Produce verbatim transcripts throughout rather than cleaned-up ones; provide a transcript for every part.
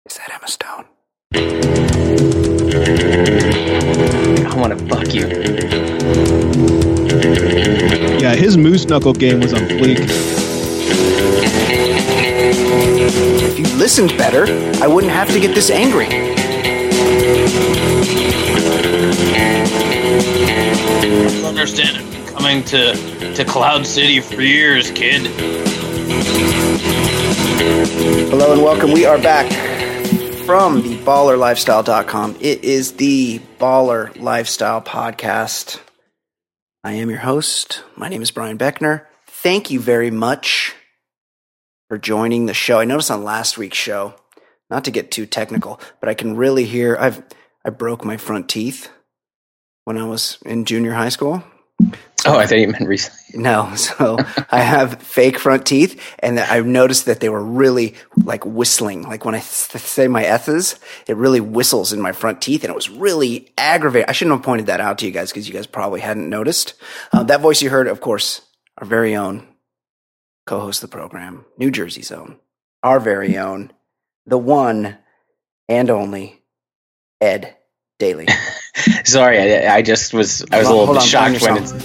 Is that Emma Stone? I want to fuck you. Yeah, his moose knuckle game was on fleek. If you listened better, I wouldn't have to get this angry. I don't understand it. Coming to, to Cloud City for years, kid. Hello and welcome. We are back from the baller lifestyle dot com. It is the Baller Lifestyle Podcast. I am your host. My name is Brian Beckner. Thank you very much for joining the show. I noticed on last week's show, not to get too technical, but I can really hear, I've I broke my front teeth when I was in junior high school. So, oh, I thought you meant recently. No, so I have fake front teeth, and I've noticed that they were really like whistling. Like when I say my S's, it really whistles in my front teeth, and it was really aggravating. I shouldn't have pointed that out to you guys because you guys probably hadn't noticed. Um, that voice you heard, of course, our very own co-host of the program, New Jersey's own, our very own, the one and only Ed Daly. Sorry, I, I just was, I was hold a little on, bit shocked when it's...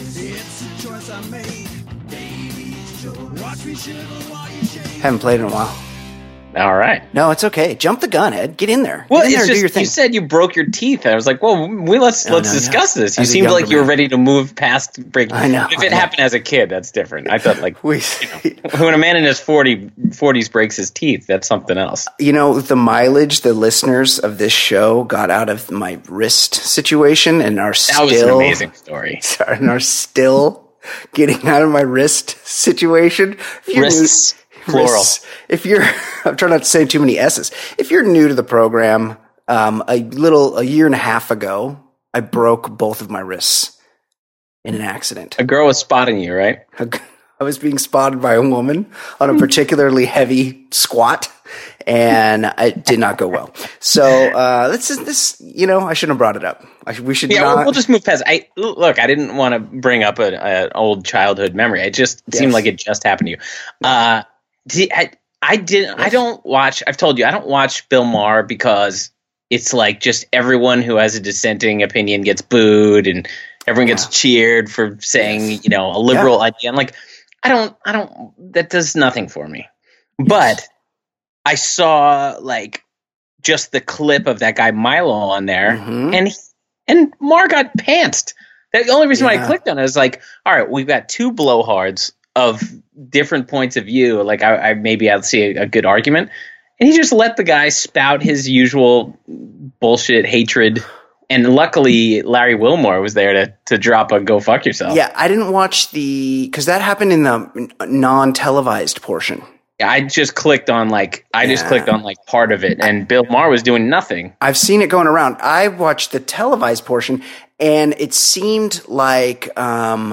Haven't played in a while. All right. No, it's okay. Jump the gun, Ed. Get in there. Well, Get in it's there and just, do your thing. you said you broke your teeth. I was like, well, we, let's No, let's no, discuss no. this. You As a seemed like younger you were man. ready to move past breaking. I know, If I it know. happened as a kid, that's different. I thought like, We, you know, when a man in his forty, forties breaks his teeth, that's something else. you know, the mileage the listeners of this show got out of my wrist situation and are That still was an amazing story. and are still getting out of my wrist situation. If you're Wrists, new, plural. wrists, if you're, I'm trying not to say too many S's. If you're new to the program, um, a little, a year and a half ago, I broke both of my wrists in an accident. A girl was spotting you, right? I was being spotted by a woman on a particularly heavy squat, and it did not go well. So uh, this is this. You know, I shouldn't have brought it up. I, we should Yeah, not. we'll, we'll just move past. I look. I didn't want to bring up an old childhood memory. It just Yes. seemed like it just happened to you. Uh, see, I, I didn't. I don't watch. I've told you I don't watch Bill Maher because it's like just everyone who has a dissenting opinion gets booed and everyone gets Yeah. cheered for saying Yes. you know a liberal idea. I'm like, I don't. I don't. That does nothing for me. But I saw like just the clip of that guy Milo on there, Mhm. and and Mar got pantsed. The only reason why I Yeah. clicked on it is like, all right, we've got two blowhards of different points of view. Like I, I maybe I'll see a, a good argument, and he just let the guy spout his usual bullshit hatred. And luckily, Larry Wilmore was there to to drop a "go fuck yourself." Yeah, I didn't watch the because that happened in the non-televised portion. I just clicked on like I just Yeah. clicked on like part of it, and Bill Maher was doing nothing. I've seen it going around. I watched the televised portion, and it seemed like um,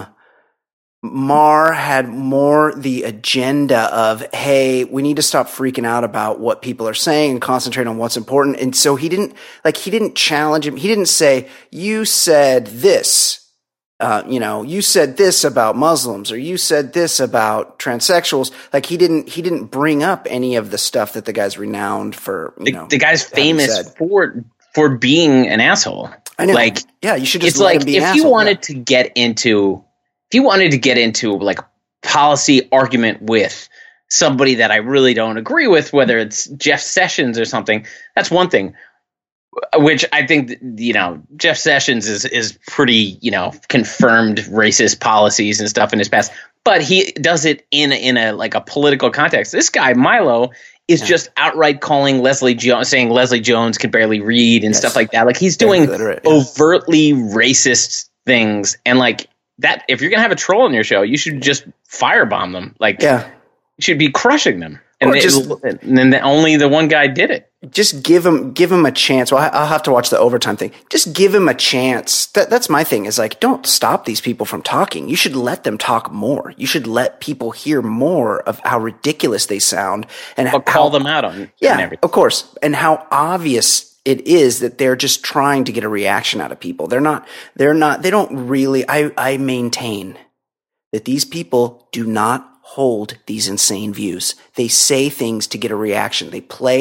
Maher had more the agenda of, hey, we need to stop freaking out about what people are saying and concentrate on what's important. And so he didn't, like, he didn't challenge him. He didn't say, you said this, uh, you know, you said this about Muslims or you said this about transsexuals. Like, he didn't, he didn't bring up any of the stuff that the guy's renowned for, you The, know. the guy's having famous said. for for being an asshole. I know. Like, yeah, you should just it's let like him be if an you asshole. wanted to get into if you wanted to get into like policy argument with somebody that I really don't agree with, whether it's Jeff Sessions or something, that's one thing. Which I think, you know, Jeff Sessions is is pretty, you know, confirmed racist policies and stuff in his past, but he does it in in a like a political context. This guy Milo is Yeah. just outright calling Leslie Jones, saying Leslie Jones can barely read and Yes. stuff like that. Like he's Very doing literate, yeah. overtly racist things, and like that. If you're gonna have a troll on your show, you should just firebomb them. Like, Yeah. you should be crushing them. And, Or it- just- and then the, only the one guy did it. Just give him, give him a chance. Well, I- I'll have to watch the overtime thing. Just give him a chance. That, that's my thing is like, don't stop these people from talking. You should let them talk more. You should let people hear more of how ridiculous they sound and But how, call them out on yeah, on everything. of course. And how obvious it is that they're just trying to get a reaction out of people. They're not, they're not, they don't really, I, I maintain that these people do not hold these insane views. They say things to get a reaction. They play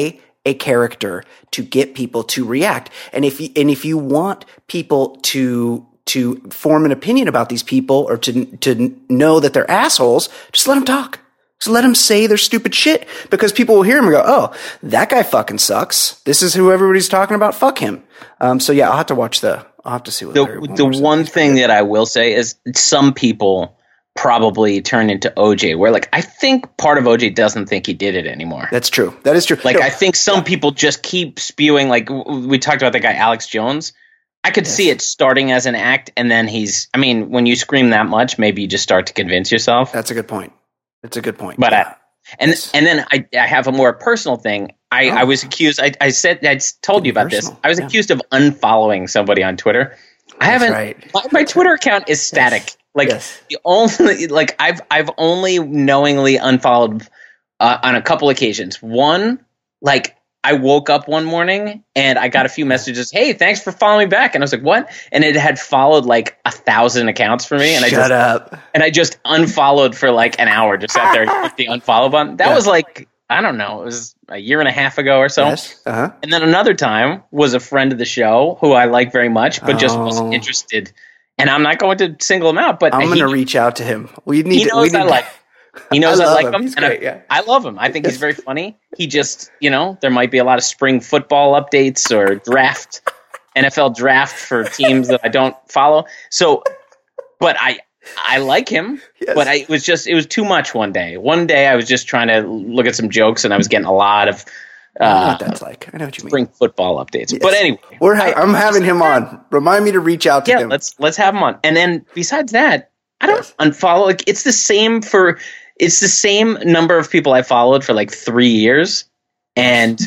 a character to get people to react. And if you, and if you want people to to form an opinion about these people or to to know that they're assholes, just let them talk. Just let them say their stupid shit, because people will hear him and go, "Oh, that guy fucking sucks. This is who everybody's talking about. Fuck him." Um, so yeah, I'll have to watch the. I'll have to see what the the one thing that I will say is some people probably turn into O J, where like I think part of O J doesn't think he did it anymore. That's true. That is true. Like no, I think some yeah. people just keep spewing. Like we talked about the guy Alex Jones. I could yes. see it starting as an act, and then he's. I mean, when you scream that much, maybe you just start to convince yourself. That's a good point. That's a good point. But yeah. I, and yes. and then I, I have a more personal thing. I, oh. I was accused. I, I said I told you about personal. this. I was yeah. accused of unfollowing somebody on Twitter. I That's haven't. Right. My, my Twitter account is static. Yes. Like yes. the only like I've I've only knowingly unfollowed uh, on a couple occasions. One, like I woke up one morning and I got a few messages. Hey, thanks for following me back. And I was like, what? And it had followed like a thousand accounts for me. And Shut I just up. And I just unfollowed for like an hour. Just sat there and hit the unfollow button. That yeah. was like I don't know. It was a year and a half ago or so. Yes. Uh-huh. And then another time was a friend of the show who I like very much, but just oh. wasn't interested. And I'm not going to single him out, but I'm going he, to reach out to him. We need. He knows to, we need I like. He knows I, I like him. him. He's and great, I, yeah. I love him. I think he's very funny. He just, you know, there might be a lot of spring football updates or draft, N F L draft for teams that I don't follow. So, but I, I like him. Yes. But I it was just, it was too much one day. One day I was just trying to look at some jokes, and I was getting a lot of. Uh, I know what Uh, that's like. I know what you mean. Spring football updates. Yes. But anyway, We're ha- I, I'm having him on. Remind me to reach out to yeah, him. let's let's have him on. And then besides that, I don't Yes. unfollow. Like it's the same for it's the same number of people I followed for like three years, and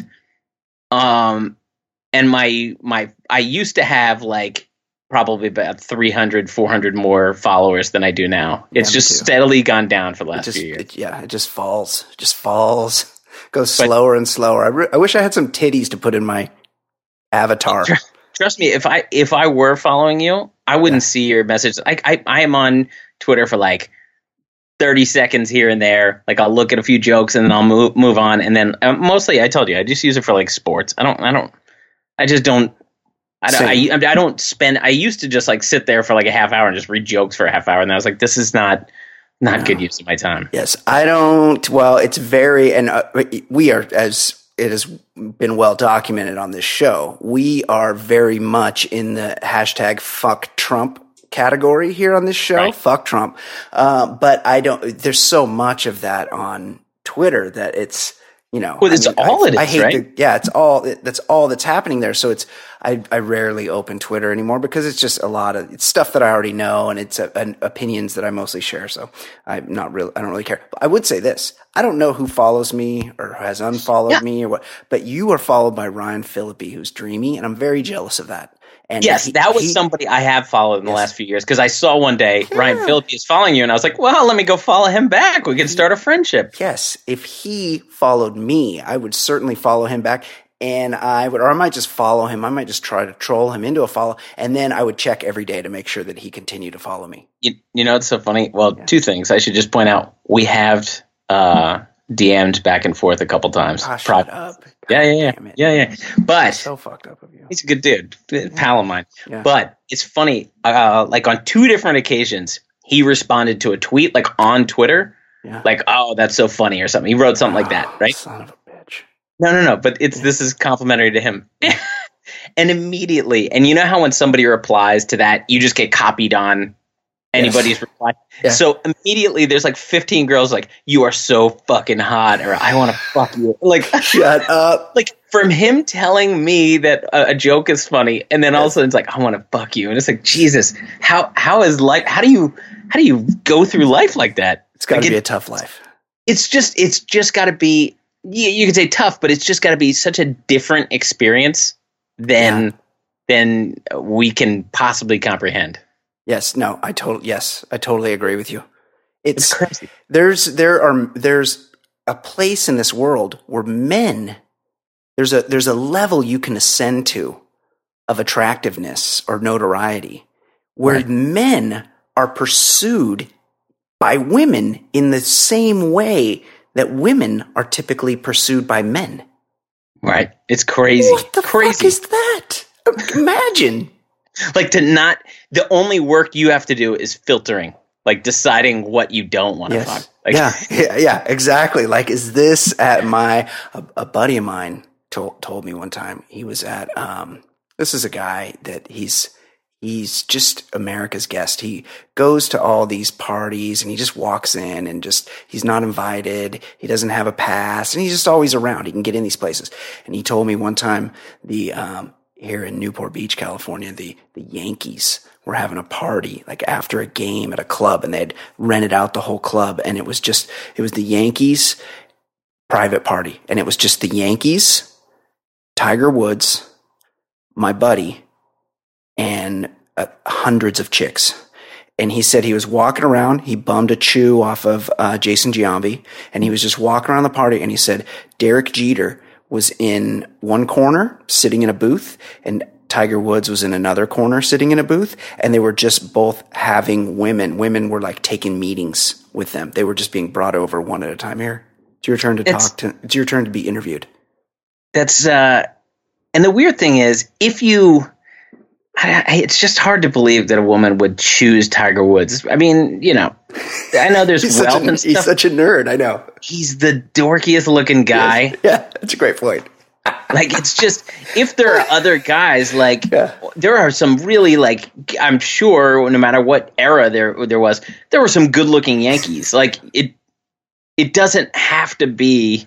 um, and my my I used to have like probably about three hundred, four hundred more followers than I do now. It's Yeah, just too. steadily gone down for the It last just, few years. it, yeah, it just falls. It just falls. Goes But- slower and slower. I, re- I wish I had some titties to put in my avatar. Tr- Trust me, if I if I were following you, I wouldn't Yeah. see your message. I, I I am on Twitter for like thirty seconds here and there. Like I'll look at a few jokes and then I'll move move on. And then uh, mostly, I told you, I just use it for like sports. I don't I don't I just don't. I don't. I, I don't spend. I used to just like sit there for like a half hour and just read jokes for a half hour, and I was like, this is not not No. good use of my time. Yes, I don't. Well, it's very, and uh, we are, as it has been well documented on this show, we are very much in the hashtag fuck Trump category here on this show. Right. Fuck Trump. Uh, but I don't, there's so much of that on Twitter that it's, you know, Well, it's I mean, all I, it is, I hate right? the, yeah, it's all, it, that's all that's happening there. So it's, I, I rarely open Twitter anymore because it's just a lot of, it's stuff that I already know, and it's uh, an opinions that I mostly share. So I'm not really, I don't really care. But I would say this. I don't know who follows me or has unfollowed Yeah. me or what, but you are followed by Ryan Phillippe, who's dreamy, and I'm very jealous of that. And Yes, he- that was he- somebody I have followed in the Yes. last few years because I saw one day Yeah. Ryan Phillippe is following you, and I was like, well, let me go follow him back. We can start a friendship. Yes, if he followed me, I would certainly follow him back, and I would, or I might just follow him. I might just try to troll him into a follow, and then I would check every day to make sure that he continued to follow me. You, you know, it's so funny. Well, two things. I should just point out. We have uh, D M'd back and forth a couple times. Ah, Prob- shut up. Yeah, yeah, yeah. Damn it. Yeah, yeah. But So fucked up of you. he's a good dude, pal of mine. Yeah. But it's funny. Uh, like on two different occasions, he responded to a tweet, like on Twitter, Yeah. like, "Oh, that's so funny" or something. He wrote something like that, Oh, right? Son of a bitch. No, no, no. But it's this is complimentary to him. And immediately, and you know how when somebody replies to that, you just get copied on anybody's Yes. reply. Yeah. So immediately, there's like fifteen girls like, "You are so fucking hot," or "I want to fuck you." Like, Shut up. like from him telling me that a, a joke is funny, and then all of a sudden it's like, "I want to fuck you," and it's like, Jesus, how how is life? How do you how do you go through life like that? It's got to Like, be it- a tough life. It's just it's just got to be. You, you could say tough, but it's just got to be such a different experience than Yeah. than we can possibly comprehend. Yes. No. I totally. Yes. I totally agree with you. It's It's crazy. there's there are there's a place in this world where men there's a there's a level you can ascend to of attractiveness or notoriety where Right. men are pursued by women in the same way that women are typically pursued by men. Right. It's crazy. What the crazy. fuck is that? Imagine. Like to not, the only work you have to do is filtering, like deciding what you don't want to Yes. fuck. Like, yeah, yeah, yeah, exactly. Like, is this at my, a, a buddy of mine told, told me one time, he was at, um, this is a guy that he's, he's just America's guest. He goes to all these parties and he just walks in and just, he's not invited. He doesn't have a pass and he's just always around. He can get in these places. And he told me one time the, um, here in Newport Beach, California, the, the Yankees were having a party like after a game at a club and they'd rented out the whole club. And it was just, it was the Yankees private party. And it was just the Yankees, Tiger Woods, my buddy, and uh, hundreds of chicks. And he said he was walking around. He bummed a chew off of uh, Jason Giambi. And he was just walking around the party. And he said Derek Jeter was in one corner sitting in a booth and Tiger Woods was in another corner sitting in a booth. And they were just both having women. Women were like taking meetings with them. They were just being brought over one at a time. Here, it's your turn to It's- talk to, it's your turn to be interviewed. That's, uh, and the weird thing is, if you, I, I, it's just hard to believe that a woman would choose Tiger Woods. I mean, you know, I know there's He's, wealth such a, and he's stuff. such a nerd. I know. He's the dorkiest looking guy. Yes. Yeah, that's a great point. Like, it's just, if there are other guys, like, Yeah. there are some really, like, I'm sure no matter what era there there was, there were some good looking Yankees. Like, it it doesn't have to be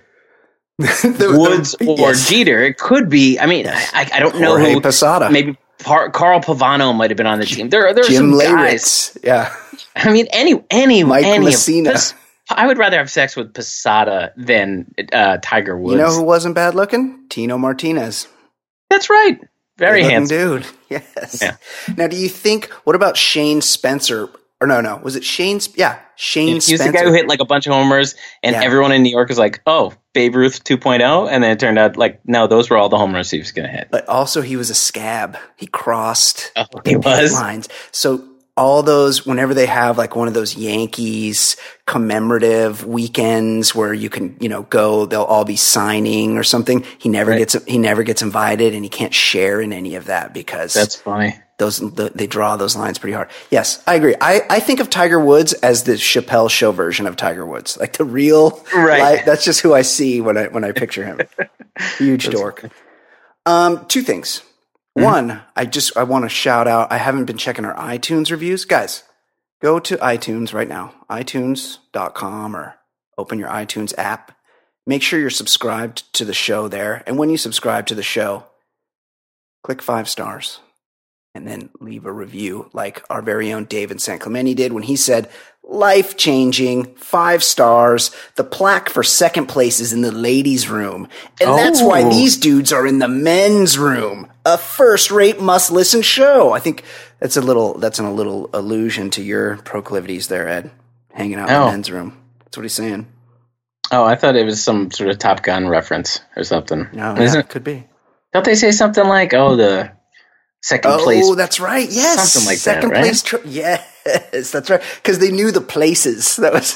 The- Woods the- or yes. Jeter. It could be, I mean, Yes. I, I don't know Jorge who, Posada. maybe Par- Carl Pavano might have been on the team. There, there are Jim some guys. Leyritz. Yeah. I mean, any, any, Mike any Messina. Of, Pos- I would rather have sex with Posada than uh, Tiger Woods. You know who wasn't bad looking? Tino Martinez. That's right. Very Good-looking handsome. dude. Yes. Yeah. Now, do you think, what about Shane Spencer? Or no, no. Was it Shane? Sp- Yeah. Shane He was Spencer. the guy who hit like a bunch of homers, and Yeah. everyone in New York was like, "Oh, Babe Ruth two point oh," and then it turned out like, no, those were all the homers he was going to hit. But also, he was a scab. He crossed Oh, he was. lines. So all those, whenever they have like one of those Yankees commemorative weekends where you can, you know, go, they'll all be signing or something. He never Right. gets, he never gets invited, and he can't share in any of that because That's funny. those, the, they draw those lines pretty hard. Yes, I agree. I, I think of Tiger Woods as the Chappelle Show version of Tiger Woods, like the real, Right. like, that's just who I see when I, when I picture him. Huge dork. Um, two things. One, I just, I want to shout out, I haven't been checking our iTunes reviews. Guys, go to iTunes right now, i tunes dot com, or open your iTunes app. Make sure you're subscribed to the show there. And when you subscribe to the show, click five stars and then leave a review like our very own David San Clemente did when he said, life-changing, five stars. The plaque for second place is in the ladies' room. And that's why Oh. these dudes are in the men's room. A first-rate must-listen show. I think that's a little, that's a little allusion to your proclivities there, Ed. Hanging out in Oh. the men's room. That's what he's saying. Oh, I thought it was some sort of Top Gun reference or something. No, Isn't yeah, it? could be. Don't they say something like, "Oh, the second Oh, place"? that's right. Yes. Something like that, Second right? place. Tr- yes, that's right. Because they knew the places. That was.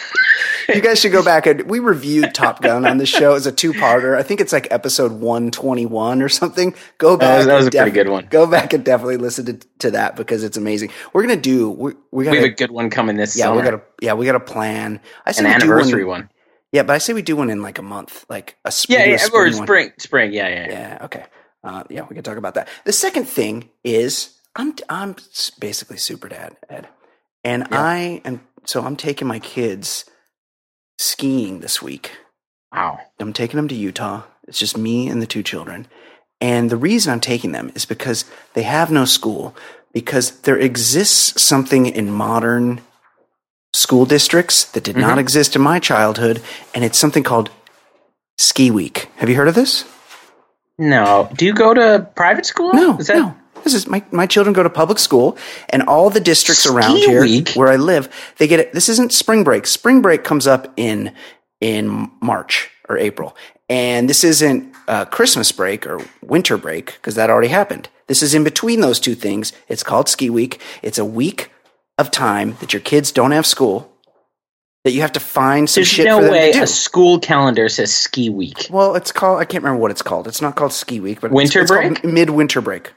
You guys should go back and we reviewed Top Gun on the show as a two-parter. I think it's like episode one twenty-one or something. Go back. That was- that was and a pretty def- good one. Go back and definitely listen to, to that because it's amazing. We're gonna do. We, we We gotta. have a good one coming this yeah, summer. we got to. Yeah, we got to plan. I say An we do anniversary one. Yeah, but I say we do one in like a month, like a sp- Yeah, we do a yeah, or spring one. spring, spring. Yeah, yeah. yeah. Yeah. Okay. Uh, yeah, we can talk about that. The second thing is I'm I'm s- basically super dad, Ed, and Yeah. I am so I'm taking my kids skiing this week. Wow. I'm taking them to Utah. It's just me and the two children, and the reason I'm taking them is because they have no school. Because there exists something in modern school districts that did not Mhm. exist in my childhood, and it's something called Ski Week. Have you heard of this? No. Do you go to private school? No, Is that, no. This is my, my children go to public school, and all the districts Ski around here week? where I live, they get it. This isn't spring break. Spring break comes up in in March or April, and this isn't uh, Christmas break or winter break because that already happened. This is in between those two things. It's called Ski Week. It's a week of time that your kids don't have school, that you have to find some There's shit no for them way to do. a school calendar says ski week. Well, it's called, I can't remember what it's called. It's not called ski week, but Winter it's, it's break? called midwinter break.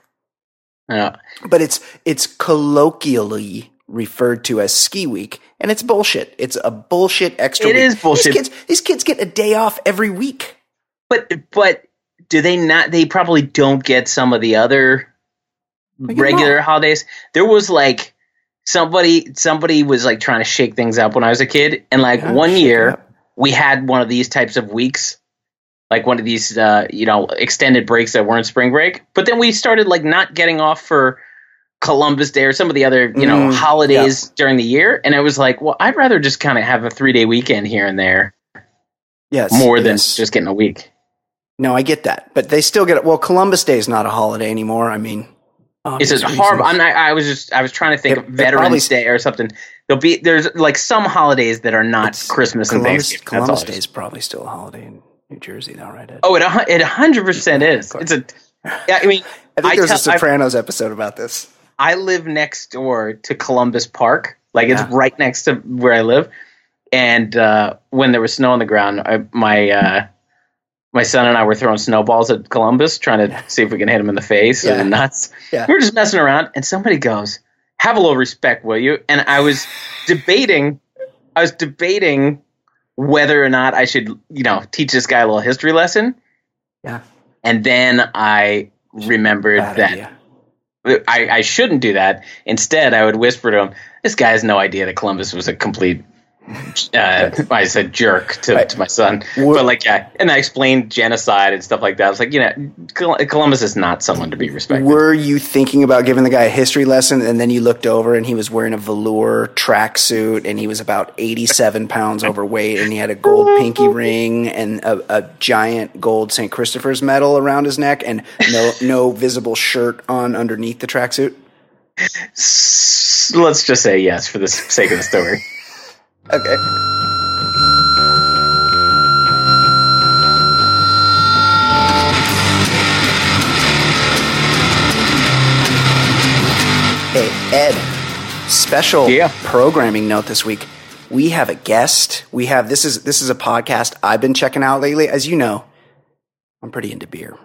Uh, But it's it's colloquially referred to as ski week, and it's bullshit. It's a bullshit extra It week. is bullshit. These kids, these kids get a day off every week. but but do they not? They probably don't get some of the other They get regular them all. holidays. There was like somebody somebody was like trying to shake things up when I was a kid, and like Yeah, one shake it year up. we had one of these types of weeks, like one of these uh, you know extended breaks that weren't spring break. But then we started like not getting off for Columbus Day or some of the other you know Mm, holidays during the year, and it was like, well, I'd rather just kind of have a three day weekend here and there Yes, more than yes. just getting a week. No, I get that, but they still get it. Well, Columbus Day is not a holiday anymore. I mean, It's obvious a horrible. I'm reasons. not, I was just I was trying to think It- of it Veterans probably- Day or something. There'll be there's like some holidays that are not It's- Christmas and Columbus, Thanksgiving. That's Columbus all it Day is. is probably still a holiday in New Jersey, though, right? Ed? Oh, it a hun- it a hundred percent is. It's a. Yeah, I mean, I think I there's a tell- I- Sopranos episode about this. I live next door to Columbus Park. Like it's Yeah. right next to where I live. And uh, when there was snow on the ground, I, my uh, my son and I were throwing snowballs at Columbus, trying to see if we can hit him in the face Yeah. or the nuts. Yeah. We were just messing around, and somebody goes, "Have a little respect, will you?" And I was debating, I was debating whether or not I should, you know, teach this guy a little history lesson. Yeah, And then I remembered bad that. idea. I, I shouldn't do that. Instead, I would whisper to him, this guy has no idea that Columbus was a complete, uh, I said jerk to, Right. to my son. What- But like, yeah, and I explained genocide and stuff like that. I was like, you know, Col- Columbus is not someone to be respected. Were you thinking about giving the guy a history lesson, and then you looked over and he was wearing a velour tracksuit, and he was about eighty-seven pounds overweight, and he had a gold pinky ring and a, a giant gold Saint Christopher's medal around his neck, and no no visible shirt on underneath the tracksuit? S- Let's just say yes for the sake of the story. Okay. Hey, Ed, special Yeah. programming note this week. We have a guest. We have this is this is a podcast I've been checking out lately. As you know, I'm pretty into beer.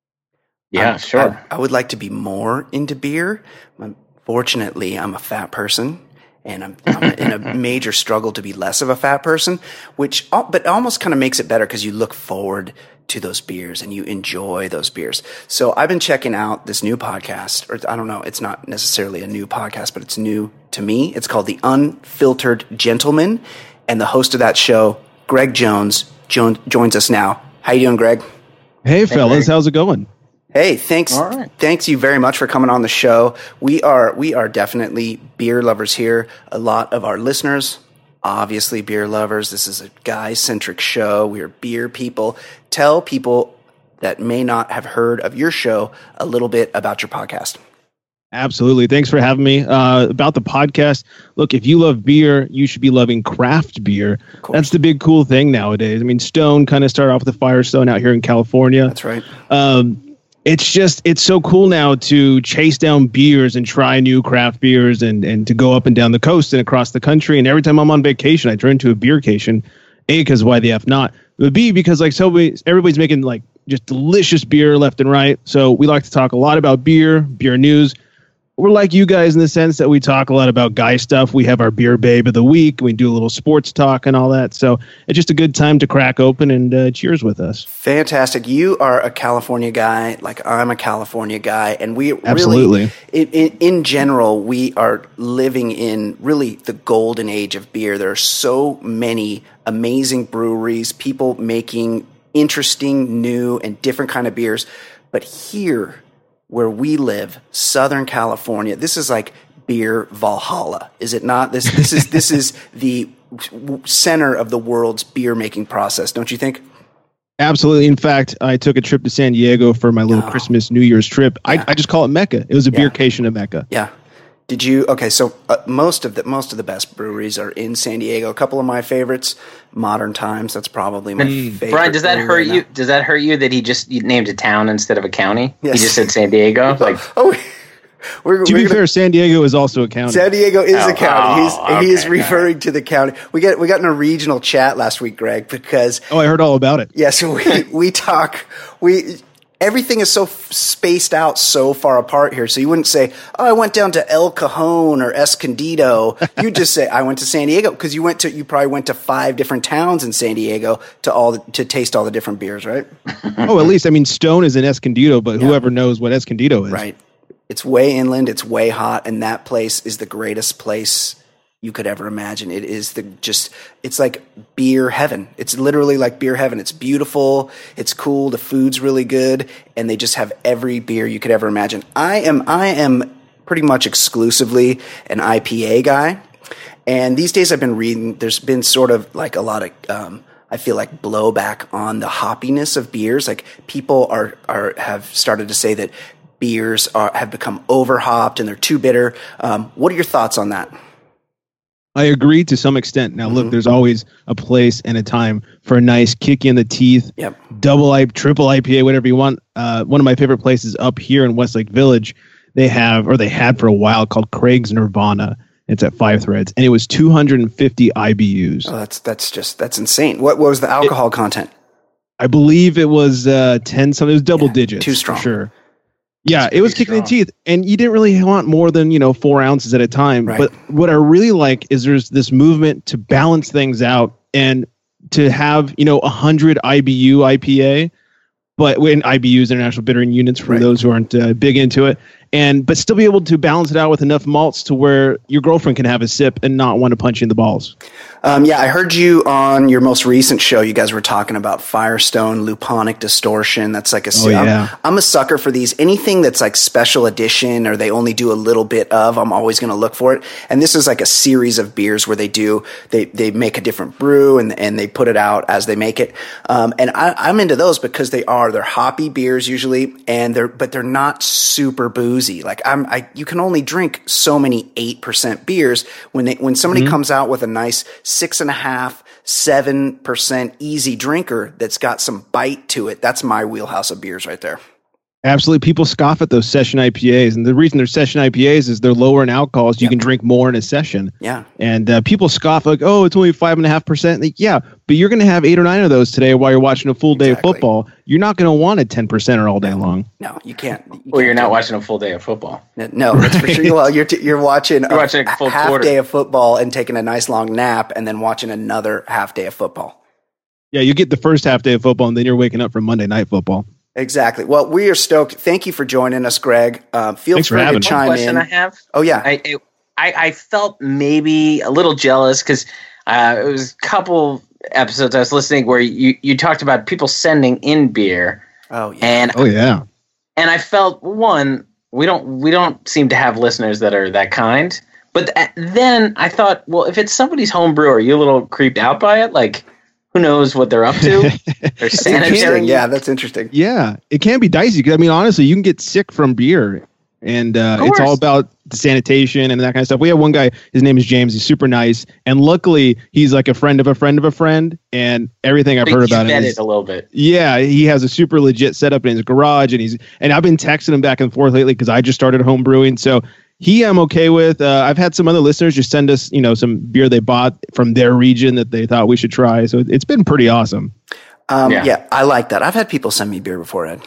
Yeah, I'm- sure. I, I would like to be more into beer. Unfortunately, I'm a fat person, and I'm, I'm in a major struggle to be less of a fat person. Which, al- but almost kind of makes it better because you look forward to those beers and you enjoy those beers. So I've been checking out this new podcast, or I don't know, it's not necessarily a new podcast, but it's new to me. It's called The Unfiltered Gentleman, and the host of that show, Greg Jones, jo- joins us now. How you doing, Greg? Hey, fellas, Greg. how's it going? Hey, thanks. All right. Thanks you very much for coming on the show. We are we are definitely beer lovers here. A lot of our listeners, obviously beer lovers. This is a guy-centric show. We are beer people. Tell people that may not have heard of your show a little bit about your podcast. Absolutely. Thanks for having me. Uh, about the podcast, look, if you love beer, you should be loving craft beer. course. That's the big cool thing nowadays. I mean, Stone kind of started off with the Firestone out here in California. That's right. Um, it's just, it's so cool now to chase down beers and try new craft beers and, and to go up and down the coast and across the country. And every time I'm on vacation, I turn to a beercation. A, because why the F not? But B, because like so many, everybody's making like just delicious beer left and right. So we like to talk a lot about beer, beer news. We're like you guys in the sense that we talk a lot about guy stuff. We have our beer babe of the week. We do a little sports talk and all that. So it's just a good time to crack open and uh, cheers with us. Fantastic. You are a California guy, like I'm a California guy, and we Absolutely. really, in, in, in general, we are living in really the golden age of beer. There are so many amazing breweries, people making interesting, new, and different kind of beers. But here, where we live, Southern California, this is like beer Valhalla, is it not? This this is this is the center of the world's beer making process, don't you think? Absolutely. In fact, I took a trip to San Diego for my little Oh. Christmas, New Year's trip. Yeah. I, I just call it Mecca. It was a Yeah. beercation of Mecca. Yeah. Did you? Okay, so uh, most of the most of the best breweries are in San Diego. A couple of my favorites, Modern Times. That's probably my favorite. Brian, does that brewery hurt right you? now. Does that hurt you that he just named a town instead of a county? Yes. He just said San Diego. Like, Oh, We're, to we're be gonna, fair, San Diego is also a county. San Diego is Oh, a county. He's oh, he is okay, referring to the county. We get we got in a regional chat last week, Greg, because Oh, I heard all about it. yes, we we talk we. Everything is so f- spaced out so far apart here. So you wouldn't say, "Oh, I went down to El Cajon or Escondido." You just say, "I went to San Diego," because you went to you probably went to five different towns in San Diego to all the, to taste all the different beers, right? Oh, at least I mean, Stone is in Escondido, but whoever knows what Escondido is, Right. It's way inland. It's way hot, and that place is the greatest place you could ever imagine. It is the just. It's like beer heaven. It's literally like beer heaven. It's beautiful. It's cool. The food's really good, and they just have every beer you could ever imagine. I am. I am pretty much exclusively an I P A guy, and these days I've been reading. There's been sort of like a lot of. Um, I feel like blowback on the hoppiness of beers. Like people are are have started to say that beers are have become over hopped and they're too bitter. Um, what are your thoughts on that? I agree to some extent. Now, look, there's always a place and a time for a nice kick in the teeth, Yep. double I, triple I P A, whatever you want. Uh, one of my favorite places up here in Westlake Village, they have, or they had for a while, called Craig's Nirvana. It's at Five Threads, and it was two hundred fifty I B Us. Oh, that's that's just that's insane. What, what was the alcohol it, content? I believe it was uh, ten something. It was double yeah, digits. Too strong. For sure. Yeah, it was kicking strong. The teeth, and you didn't really want more than, you know, four ounces at a time. Right. But what I really like is there's this movement to balance things out and to have, you know, one hundred I B U I P A, but when I B Us, International Bittering Units, for right. those who aren't uh, big into it, and but still be able to balance it out with enough malts to where your girlfriend can have a sip and not want to punch you in the balls. Um, yeah, I heard you on your most recent show. You guys were talking about Firestone Luponic Distortion. That's like a. Oh, yeah. I'm, I'm a sucker for these. Anything that's like special edition or they only do a little bit of, I'm always going to look for it. And this is like a series of beers where they do they they make a different brew and and they put it out as they make it. Um, and I, I'm into those because they are they're hoppy beers usually, and they're but they're not super boozy. Like I'm I you can only drink so many eight percent beers when they when somebody mm-hmm. comes out with a nice six and a half, seven percent easy drinker that's got some bite to it. That's my wheelhouse of beers right there. Absolutely. People scoff at those session I P As. And the reason they're session I P As is they're lower in alcohol, so you yep. can drink more in a session. Yeah. And uh, people scoff like, oh, it's only five and a half percent. Like, yeah, but you're going to have eight or nine of those today while you're watching a full day exactly. of football. You're not going to want a ten percenter all day long. No, you can't. You well, can't you're not watching a full day of football. No, that's for sure. Well, you're, t- you're watching, you're a, watching a full half quarter. day of football and taking a nice long nap and then watching another half day of football. Yeah, you get the first half day of football and then you're waking up for Monday Night Football. Exactly. Well, we are stoked. Thank you for joining us, Greg. Uh, feel Thanks free to chime One question in. I have. Oh yeah. I I, I felt maybe a little jealous because uh, it was a couple episodes I was listening where you, you talked about people sending in beer. Oh yeah. And oh yeah. And I felt one we don't we don't seem to have listeners that are that kind. But th- then I thought, well, if it's somebody's home brew, are you a little creeped out by it? Like, who knows what they're up to? They're sanitary. Yeah, that's interesting. Yeah, it can be dicey. Cause, I mean, honestly, you can get sick from beer, and uh, it's all about the sanitation and that kind of stuff. We have one guy. His name is James. He's super nice, and luckily, he's like a friend of a friend of a friend. And everything I've heard about him is a little bit. Yeah, he has a super legit setup in his garage, and he's and I've been texting him back and forth lately because I just started home brewing. So he I'm okay with. Uh, I've had some other listeners just send us, you know, some beer they bought from their region that they thought we should try. So it's been pretty awesome. Um, yeah. yeah, I like that. I've had people send me beer before, Ed.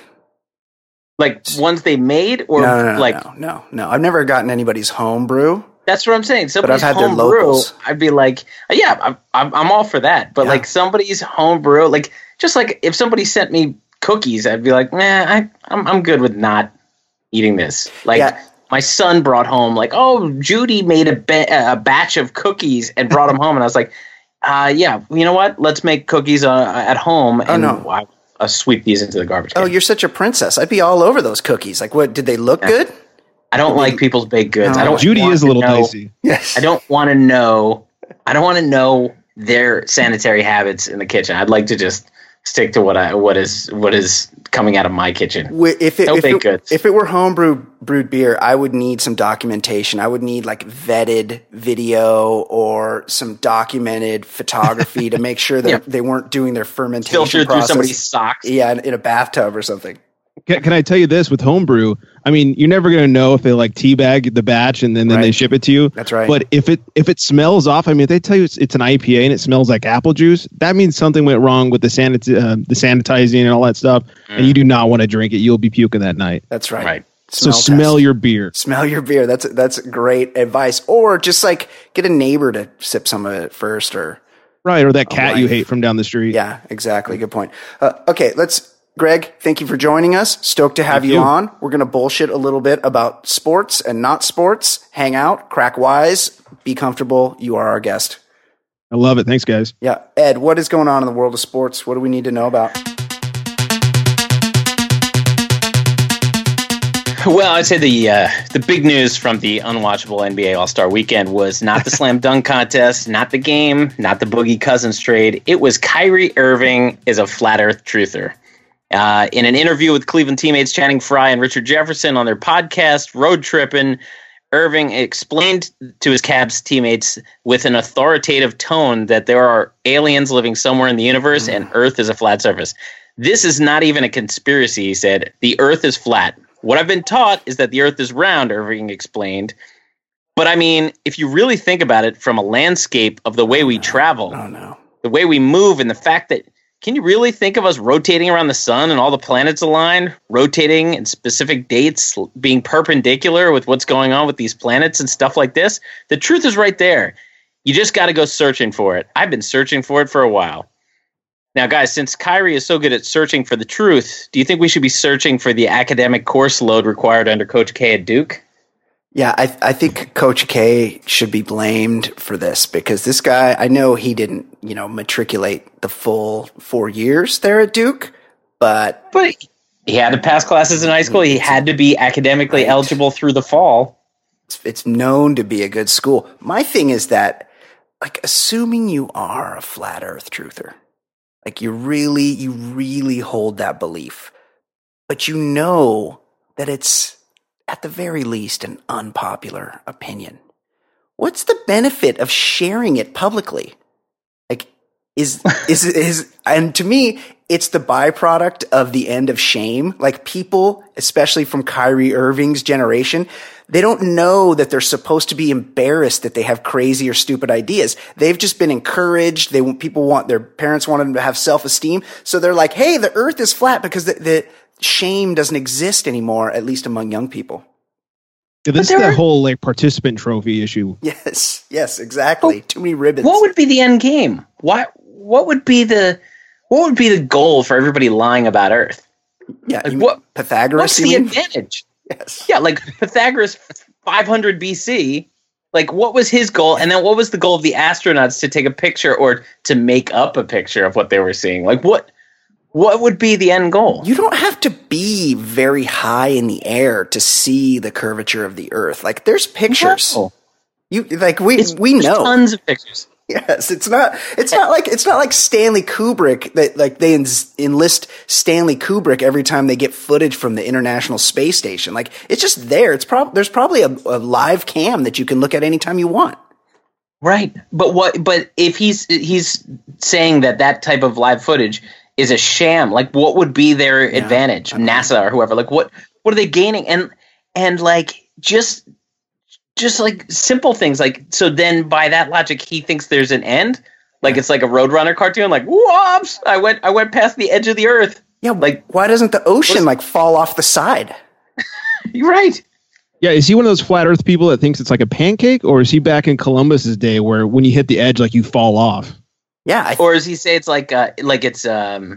Like ones they made, or no, no, no, like no, no, no. I've never gotten anybody's home brew. That's what I'm saying. Somebody's but I've had home their brew, locals. I'd be like, yeah, I'm, I'm, I'm all for that. But yeah. like somebody's home brew, like just like if somebody sent me cookies, I'd be like, nah, I, I'm, I'm good with not eating this. Like. Yeah. My son brought home like, oh, Judy made a, ba- a batch of cookies and brought them home. And I was like, uh, yeah, you know what? Let's make cookies uh, at home and oh, no. I'll, I'll sweep these into the garbage can. Oh, you're such a princess. I'd be all over those cookies. Like, what, did they look yeah. good? I don't did like they... people's baked goods. No. I don't Judy is a little know, dicey. Yes. I don't want to know. I don't want to know their sanitary habits in the kitchen. I'd like to just stick to what I what is what is coming out of my kitchen. If it, no if, baked it goods. if it were home brew, brewed beer, I would need some documentation. I would need like vetted video or some documented photography to make sure that yeah. they weren't doing their fermentation filtered process. through somebody's socks. Yeah, in, in a bathtub or something. Can, can I tell you this with homebrew? I mean, you're never going to know if they like teabag the batch and then, then Right. they ship it to you. That's right. But if it if it smells off, I mean, if they tell you it's, it's an I P A and it smells like apple juice, that means something went wrong with the sanit- uh, the sanitizing and all that stuff, Mm. and you do not want to drink it. You'll be puking that night. That's right. Right. So smell test. your beer. Smell your beer. That's that's great advice. Or just like get a neighbor to sip some of it first. Or Right, or that cat you wife. hate from down the street. yeah, exactly. Good point. Uh, okay, let's. Greg, thank you for joining us. Stoked to have Thank you, you. on. We're gonna bullshit a little bit about sports and not sports. Hang out, crack wise, be comfortable. You are our guest. I love it. Thanks, guys. Yeah, Ed, what is going on in the world of sports? What do we need to know about? Well, I'd say the uh, the big news from the unwatchable N B A All-Star Weekend was not the slam dunk contest, not the game, not the Boogie Cousins trade. It was Kyrie Irving is a flat Earth truther. Uh, in an interview with Cleveland teammates Channing Frye and Richard Jefferson on their podcast Road Trippin', Irving explained to his Cavs teammates with an authoritative tone that there are aliens living somewhere in the universe and Earth is a flat surface. This is not even a conspiracy, he said. The Earth is flat. What I've been taught is that the Earth is round, Irving explained. But I mean, if you really think about it from a landscape of the way we travel, Oh no. the way we move, and the fact that, can you really think of us rotating around the sun and all the planets align, rotating in specific dates, being perpendicular with what's going on with these planets and stuff like this? The truth is right there. You just got to go searching for it. I've been searching for it for a while. Now, guys, since Kyrie is so good at searching for the truth, do you think we should be searching for the academic course load required under Coach K at Duke? Yeah, I I think Coach K should be blamed for this because this guy, I know he didn't, you know, matriculate the full four years there at Duke, but But he had to pass classes in high school. He had to be academically Right. eligible through the fall. it's, it's known to be a good school. My thing is that, like, assuming you are a flat Earth truther, like you really, you really hold that belief, but you know that it's at the very least an unpopular opinion. What's the benefit of sharing it publicly? Like, is, is, is, and to me, it's the byproduct of the end of shame. Like people, especially from Kyrie Irving's generation, they don't know that they're supposed to be embarrassed that they have crazy or stupid ideas. They've just been encouraged. They want, people want, their parents want them to have self-esteem. So they're like, hey, the earth is flat because the, the shame doesn't exist anymore, at least among young people. Yeah, this is there that are- whole like participant trophy issue. Yes, yes, exactly. Too many ribbons. What would be the end game? Why? What would be the what would be the goal for everybody lying about Earth? yeah, like you what- mean Pythagoras? What's you the mean? advantage? Yes. Yeah, like Pythagoras five hundred B C. Like, what was his goal? And then what was the goal of the astronauts to take a picture or to make up a picture of what they were seeing? Like, what what would be the end goal? You don't have to be very high in the air to see the curvature of the Earth. Like, there's pictures. No. You like we It's- we there's know. tons of pictures. Yes, it's not. It's not like it's not like Stanley Kubrick that like they ens- enlist Stanley Kubrick every time they get footage from the International Space Station. Like it's just there. It's prob there's probably a, a live cam that you can look at anytime you want. Right. But what but if he's he's saying that that type of live footage is a sham, like what would be their advantage? I don't know. NASA or whoever. Like what what are they gaining? And and like just just like simple things like so then by that logic he thinks there's an end? Like it's like a Roadrunner cartoon, like whoops, I went I went past the edge of the earth. Yeah, Like- like why doesn't the ocean What's- like fall off the side? You're right. Yeah, is he one of those flat Earth people that thinks it's like a pancake, or is he back in Columbus's day where when you hit the edge, like you fall off? Yeah, I, Or does he say it's like uh, like it's um,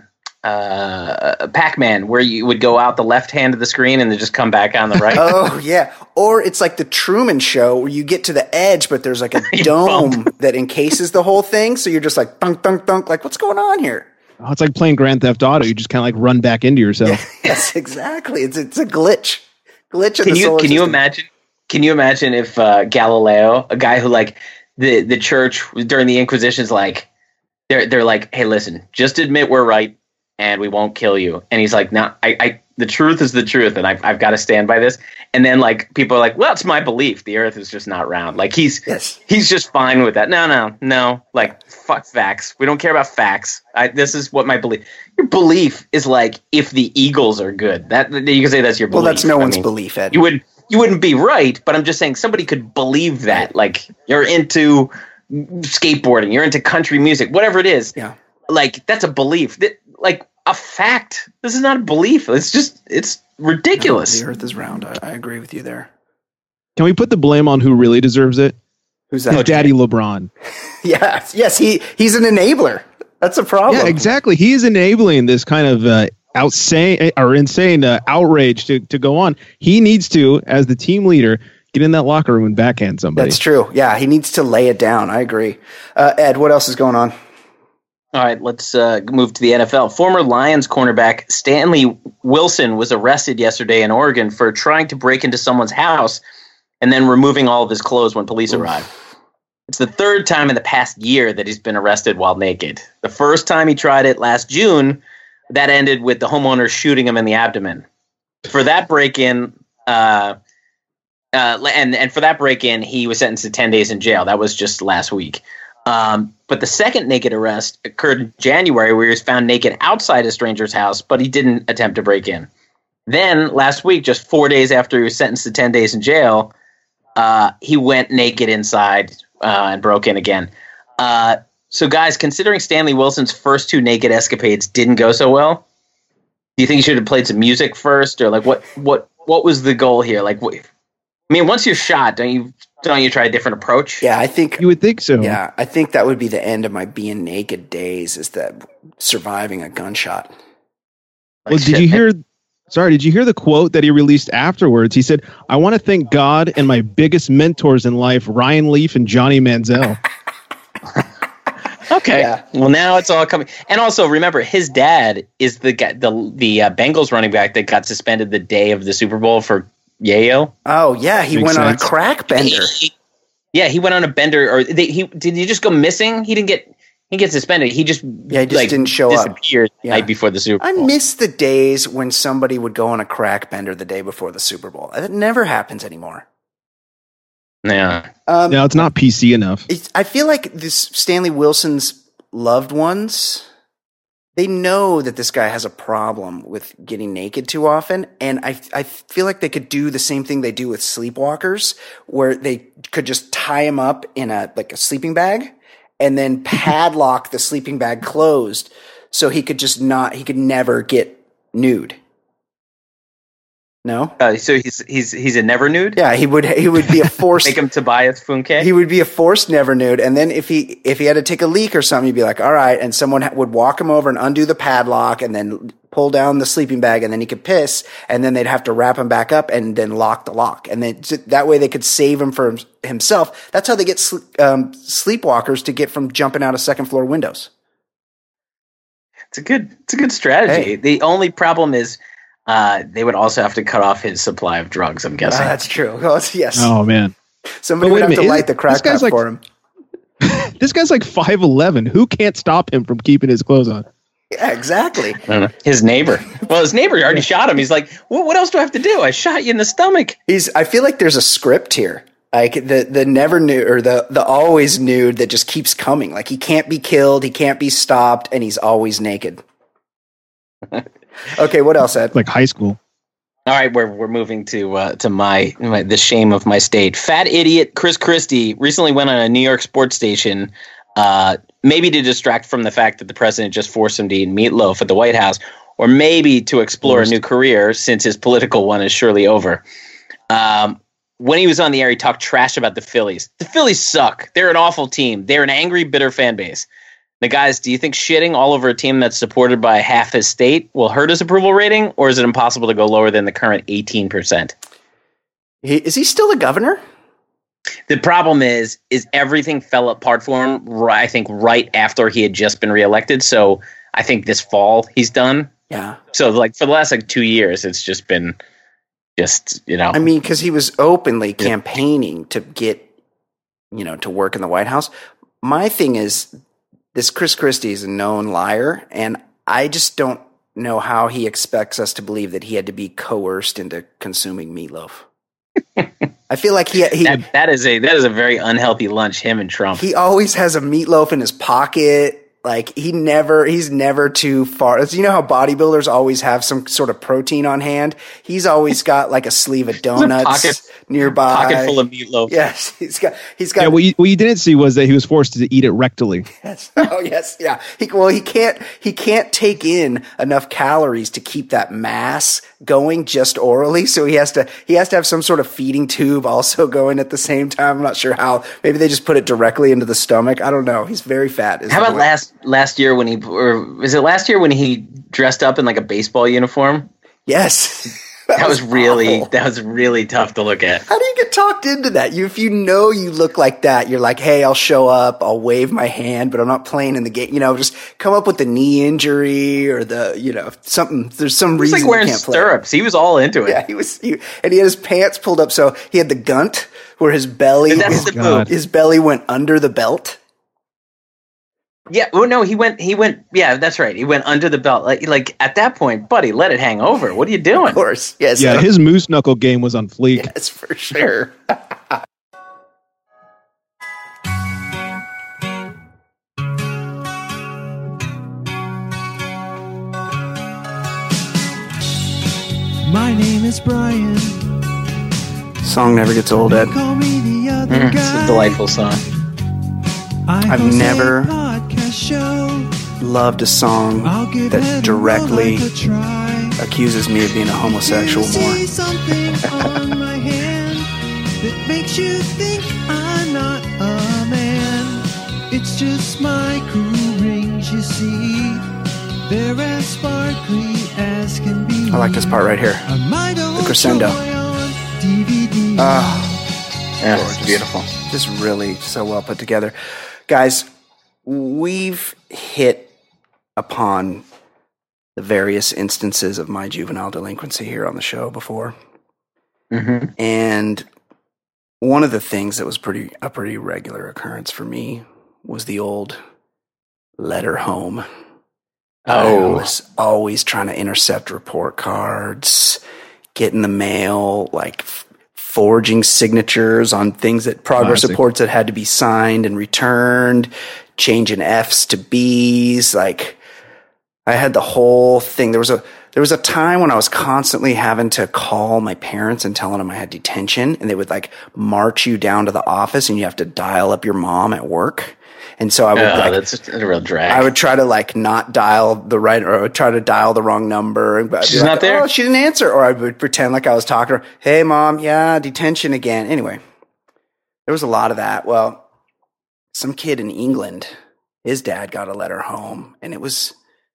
uh, Pac-Man, where you would go out the left hand of the screen and then just come back on the right? oh yeah. Or it's like the Truman Show where you get to the edge, but there's like a You dome that encases the whole thing, so you're just like dunk dunk dunk. Like what's going on here? Oh, it's like playing Grand Theft Auto. You just kind of like run back into yourself. Yes, exactly. It's it's a glitch. Glitch in Can the you solar can you system. imagine? Can you imagine if uh, Galileo, a guy who like the the church during the Inquisition's like they're they're like, hey, listen, just admit we're right and we won't kill you. And he's like, no, I, I the truth is the truth, and I've I've got to stand by this. And then like people are like, well, it's my belief. The Earth is just not round. Like he's yes. he's just fine with that. No, no, no. Like fuck facts. We don't care about facts. I, this is what my belief. Your belief is like if the Eagles are good. That you can say that's your belief. Well, that's no I one's mean, belief, Ed. You would you wouldn't be right, but I'm just saying somebody could believe that. Like you're into skateboarding, you're into country music, whatever it is. Yeah. Like that's a belief. That like a fact. This is not a belief. It's just it's ridiculous. No, the Earth is round. I, I agree with you there. Can we put the blame on who really deserves it? Who's that? His daddy LeBron. yes, yes. He he's an enabler. That's a problem. Yeah, exactly. He is enabling this kind of uh, outsane or insane uh, outrage to to go on. He needs to, as the team leader, get in that locker room and backhand somebody. That's true. Yeah, he needs to lay it down. I agree. Uh, Ed, what else is going on? All right, let's uh, move to the N F L. Former Lions cornerback Stanley Wilson was arrested yesterday in Oregon for trying to break into someone's house and then removing all of his clothes when police Oof. arrived. It's the third time in the past year that he's been arrested while naked. The first time he tried it last June, that ended with the homeowner shooting him in the abdomen. For that break-in, uh, uh, and, and for that break-in, he was sentenced to ten days in jail. That was just last week. Um, but the second naked arrest occurred in January where he was found naked outside a stranger's house, but he didn't attempt to break in. Then last week, just four days after he was sentenced to ten days in jail, uh, he went naked inside uh, and broke in again. Uh, so guys, considering Stanley Wilson's first two naked escapades didn't go so well, do you think he should have played some music first, or like what, what, what was the goal here? Like, what, I mean, once you're shot, don't you, don't you try a different approach? Yeah, I think You would think so. Yeah, I think that would be the end of my being naked days, is that surviving a gunshot. Like, Well, did shit, you hear? Sorry, did you hear the quote that he released afterwards? He said, "I want to thank God and my biggest mentors in life, Ryan Leaf and Johnny Manziel." Okay. Yeah. Well, now it's all coming. And also, remember, his dad is the guy, the the uh, Bengals running back that got suspended the day of the Super Bowl for yayo. Oh yeah, he Makes went on a sense. crack bender. He- yeah, he went on a bender, or they, he did. He just go missing? He didn't get. He gets suspended. He just Yeah, he just like, didn't show up. disappeared the Yeah. night before the Super I Bowl. miss the days when somebody would go on a crack bender the day before the Super Bowl. That never happens anymore. Yeah. Um, No, it's not P C enough. it's, I feel like this Stanley Wilson's loved ones, they know that this guy has a problem with getting naked too often, and I I feel like they could do the same thing they do with sleepwalkers, where they could just tie him up in a like a sleeping bag, and then padlock the sleeping bag closed, so he could just not he could never get nude. No. Uh, so he's he's he's a never nude. Yeah, he would he would be a forced Make him Tobias Funke. he would be a forced never nude, and then if he if he had to take a leak or something, he'd be like, all right, and someone ha- would walk him over and undo the padlock and then pull down the sleeping bag, and then he could piss, and then they'd have to wrap him back up and then lock the lock, and then that way they could save him for himself. That's how they get sl- um, sleepwalkers to get from jumping out of second floor windows. It's a good it's a good strategy. Hey. The only problem is uh, they would also have to cut off his supply of drugs, I'm Ah, guessing. that's true. Well, yes, Oh man, somebody But would wait a have to minute, light isn't- the crack this guy's pipe like- for him. this guy's like five eleven. Who can't stop him from keeping his clothes on? Yeah, exactly. I don't know. His neighbor. Well, his neighbor already shot him. He's like, what, what else do I have to do? I shot you in the stomach. He's. I feel like there's a script here. Like the the never nude or the the always nude that just keeps coming. Like he can't be killed, he can't be stopped, and he's always naked. Okay, what else, Ed? Like high school. All right, we're we're moving to uh, to my, my the shame of my state. Fat idiot Chris Christie recently went on a New York sports station, uh, maybe to distract from the fact that the president just forced him to eat meatloaf at the White House, or maybe to explore a new career since his political one is surely over. Um, when he was on the air, he talked trash about the Phillies. The Phillies suck. They're an awful team. They're an angry, bitter fan base. The guys, do you think shitting all over a team that's supported by half his state will hurt his approval rating, or is it impossible to go lower than the current eighteen percent? He, is he still a governor? The problem is, is everything fell apart for him, right, I think, right after he had just been reelected. So I think this fall he's done. Yeah. So like for the last like two years, it's just been just, you know. I mean, because he was openly campaigning to get, you know, to work in the White House. My thing is, this Chris Christie is a known liar, and I just don't know how he expects us to believe that he had to be coerced into consuming meatloaf. I feel like he, he that, that is a that is a very unhealthy lunch. Him and Trump. He always has a meatloaf in his pocket. Like he never, he's never too far. You know how bodybuilders always have some sort of protein on hand? He's always got like a sleeve of donuts pocket, nearby. Pocket full of meatloaf. Yes, he's got. He's got. Yeah, what you, what you didn't see was that he was forced to eat it rectally. Yes. Oh yes, yeah. He, well, he can't. He can't take in enough calories to keep that mass going just orally. So he has to. He has to have some sort of feeding tube also going at the same time. I'm not sure how. Maybe they just put it directly into the stomach. I don't know. He's very fat. How about last? Last year when he, or was it last year when he dressed up in like a baseball uniform? Yes. That, that was, was really, that was really tough to look at. How do you get talked into that? You, if you know you look like that, you're like, hey, I'll show up, I'll wave my hand, but I'm not playing in the game. You know, just come up with the knee injury or the, you know, something. There's some reason. He was like wearing you can't stirrups. Play. He was all into it. Yeah, he was, he, and he had his pants pulled up, so he had the gunt where his belly, that's his, the move. his belly went under the belt. Yeah, well, no, he went, he went, yeah, that's right. He went under the belt. Like, like at that point, buddy, let it hang over. What are you doing? Of course, yes. Yeah, his moose knuckle game was on fleek. Yes, for sure. My name is Brian. Song never gets old, Ed. Call me the other Mm, guy. it's a delightful song. I I've host a never podcast show. loved a song I'll give that it directly a try. accuses me of being a homosexual You more. see something on my hand that makes you think I'm not a man. It's just my cool rings, you see. They're as sparkly as can be. I like this part right here. The crescendo. D V D. Ah, Yeah, gorgeous. it's beautiful. Just really so well put together. Guys, we've hit upon the various instances of my juvenile delinquency here on the show before. Mm-hmm. And one of the things that was pretty a pretty regular occurrence for me was the old letter home. Oh. I was always trying to intercept report cards, get in the mail, like f- forging signatures on things that progress Classic. reports that had to be signed and returned, changing F's to B's. Like I had the whole thing. There was a there was a time when I was constantly having to call my parents and telling them I had detention, and they would like march you down to the office, and you have to dial up your mom at work. And so I would, Oh, like, that's just a real drag. I would try to like not dial the right, or I would try to dial the wrong number. And I'd be She's like, not there? Oh, she didn't answer. Or I would pretend like I was talking to her. Hey, mom. Yeah, detention again. Anyway, there was a lot of that. Well, some kid in England, his dad got a letter home, and it was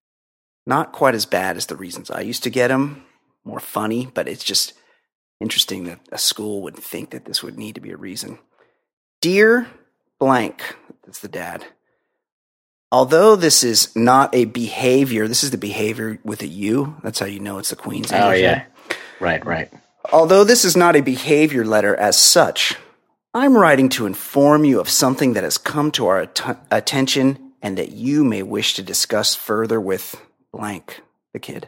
not quite as bad as the reasons I used to get him. More funny, but it's just interesting that a school would think that this would need to be a reason. Dear blank, that's the dad. Although this is not a behavior, this is the behavior with a U. That's how you know it's the Queen's English. oh, yeah. Right, right. Although this is not a behavior letter as such, I'm writing to inform you of something that has come to our att- attention and that you may wish to discuss further with blank, the kid.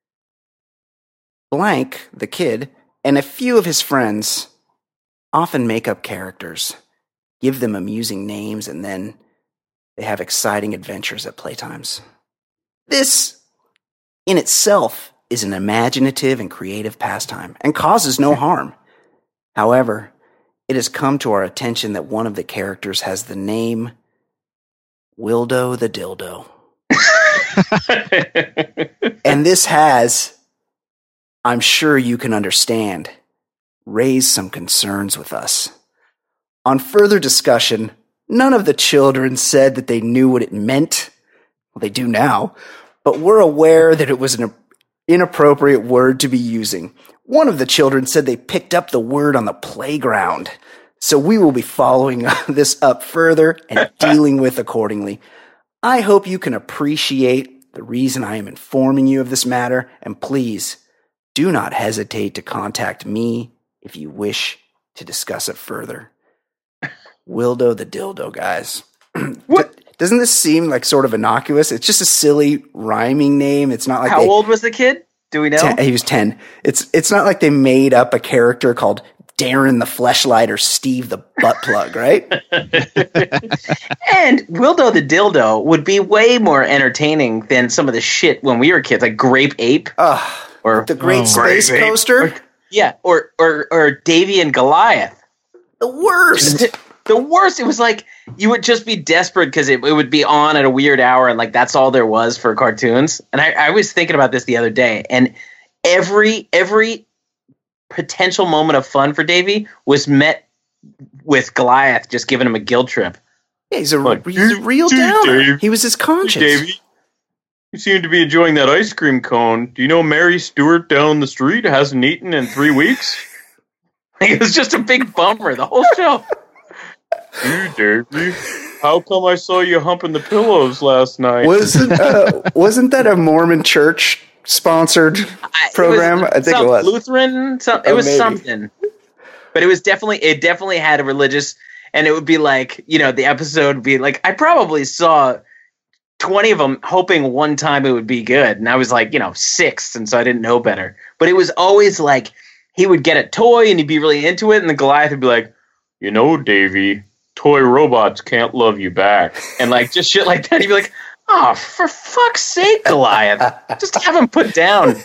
Blank, the kid, and a few of his friends often make up characters, give them amusing names, and then they have exciting adventures at playtimes. This, in itself, is an imaginative and creative pastime and causes no harm. However, it has come to our attention that one of the characters has the name Wildo the Dildo. And this has, I'm sure you can understand, raised some concerns with us. On further discussion, none of the children said that they knew what it meant. Well, they do now, but we're aware that it was an inappropriate word to be using. One of the children said they picked up the word on the playground. So we will be following this up further and dealing with accordingly. I hope you can appreciate the reason I am informing you of this matter, and please do not hesitate to contact me if you wish to discuss it further. Wildo the Dildo, guys. What? doesn't this seem like sort of innocuous? It's just a silly rhyming name. It's not like How they, old was the kid? Do we know? ten, he was ten. It's it's not like they made up a character called Darren the Fleshlight or Steve the Butt Plug, right? And Wildo the Dildo would be way more entertaining than some of the shit when we were kids, like Grape Ape. Ugh, or the Great Oh. Space Grape Ape. Coaster. Or- yeah, or, or, or Davy and Goliath. The worst. The worst. It was like you would just be desperate because it, it would be on at a weird hour, and like that's all there was for cartoons. And I, I was thinking about this the other day, and every every potential moment of fun for Davy was met with Goliath just giving him a guilt trip. Yeah, he's a, Like, he's a real dude, downer. Dave. He was his conscience. You seem to be enjoying that ice cream cone. Do you know Mary Stewart down the street hasn't eaten in three weeks? It was just a big bummer the whole show. Dude, Davey, how come I saw you humping the pillows last night? Wasn't uh, wasn't that a Mormon church sponsored program? I think it was Lutheran. Some, it Oh, was maybe. something, but it was definitely it definitely had a religious, and it would be like, you know, the episode would be like, I probably saw twenty of them, hoping one time it would be good, and I was like, you know, six, and so I didn't know better. But it was always like he would get a toy and he'd be really into it, and the Goliath would be like, you know, Davey, toy robots can't love you back, and like just shit like that. He'd be like, oh, for fuck's sake, Goliath, just have him put down.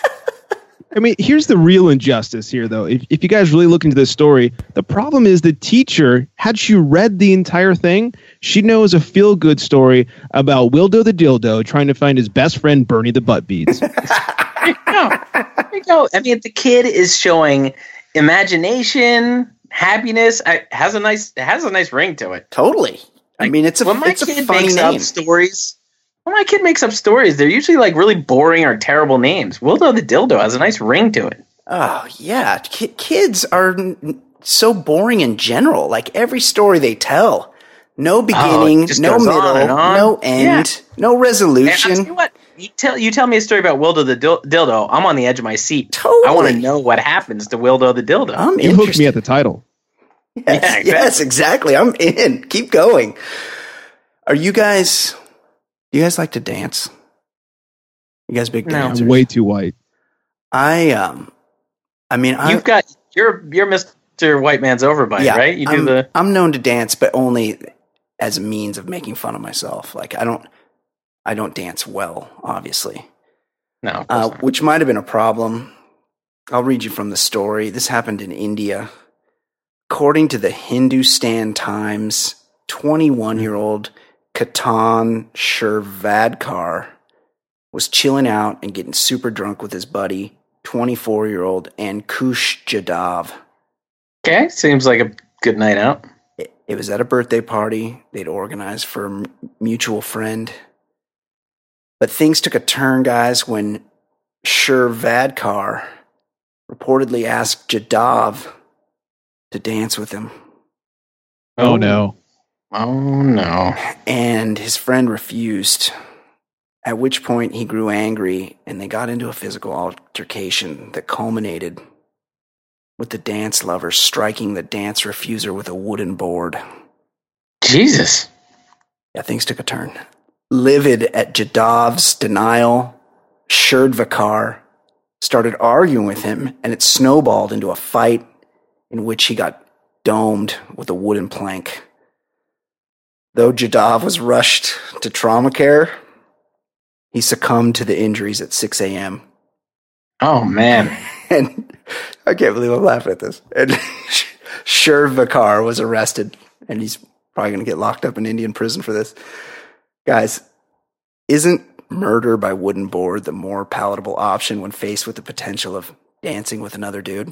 I mean, here's the real injustice here, though. If, if you guys really look into this story, the problem is the teacher, had she read the entire thing, she knows a feel-good story about Wildo the Dildo trying to find his best friend, Bernie the Butt Beads. There you go. There you go. I mean, the kid is showing imagination, happiness. I, has a nice it has a nice ring to it. totally. I Like, mean, it's a when my it's a kid funny makes name. up stories. When my kid makes up stories, they're usually like really boring or terrible names. Wildo the Dildo has a nice ring to it. Oh yeah, Ki- kids are n- so boring in general. Like every story they tell, no beginning, just no goes on middle, and on. no end, no And I'll resolution. tell you what, you tell you tell me a story about Wildo the Dil- Dildo. I'm on the edge of my seat. Totally. I want to know what happens to Wildo the Dildo. I'm You hooked interested. me at the title. Yes, Yeah, exactly. yes, exactly. I'm in. Keep going. Are you guys? Do you guys like to dance? You guys big No. dancers? I'm way too white. I um, I mean, I, You've got you're you're Mister White Man's Overbite, yeah, right? You do I'm, the I'm known to dance, but only as a means of making fun of myself. Like I don't, I don't dance well, obviously, no. of course uh, not. which might have been a problem. I'll read you from the story. This happened in India. According to the Hindustan Times, twenty-one-year-old Ketan Shervadkar was chilling out and getting super drunk with his buddy, twenty-four-year-old Ankush Jadhav. Okay, seems like a good night out. It, it was at a birthday party they'd organized for a m- mutual friend. But things took a turn, guys, when Shervadkar reportedly asked Jadhav to dance with him. Oh, no. Oh no. And his friend refused, at which point he grew angry and they got into a physical altercation that culminated with the dance lover striking the dance refuser with a wooden board. Jesus. Yeah, things took a turn. Livid at Jadav's denial, Sherdvakar started arguing with him, and it snowballed into a fight in which he got domed with a wooden plank. Though Jadav was rushed to trauma care, he succumbed to the injuries at six a.m. Oh man. And I can't believe I'm laughing at this. And Sherdvakar was arrested, and he's probably going to get locked up in Indian prison for this. Guys, isn't murder by wooden board the more palatable option when faced with the potential of dancing with another dude?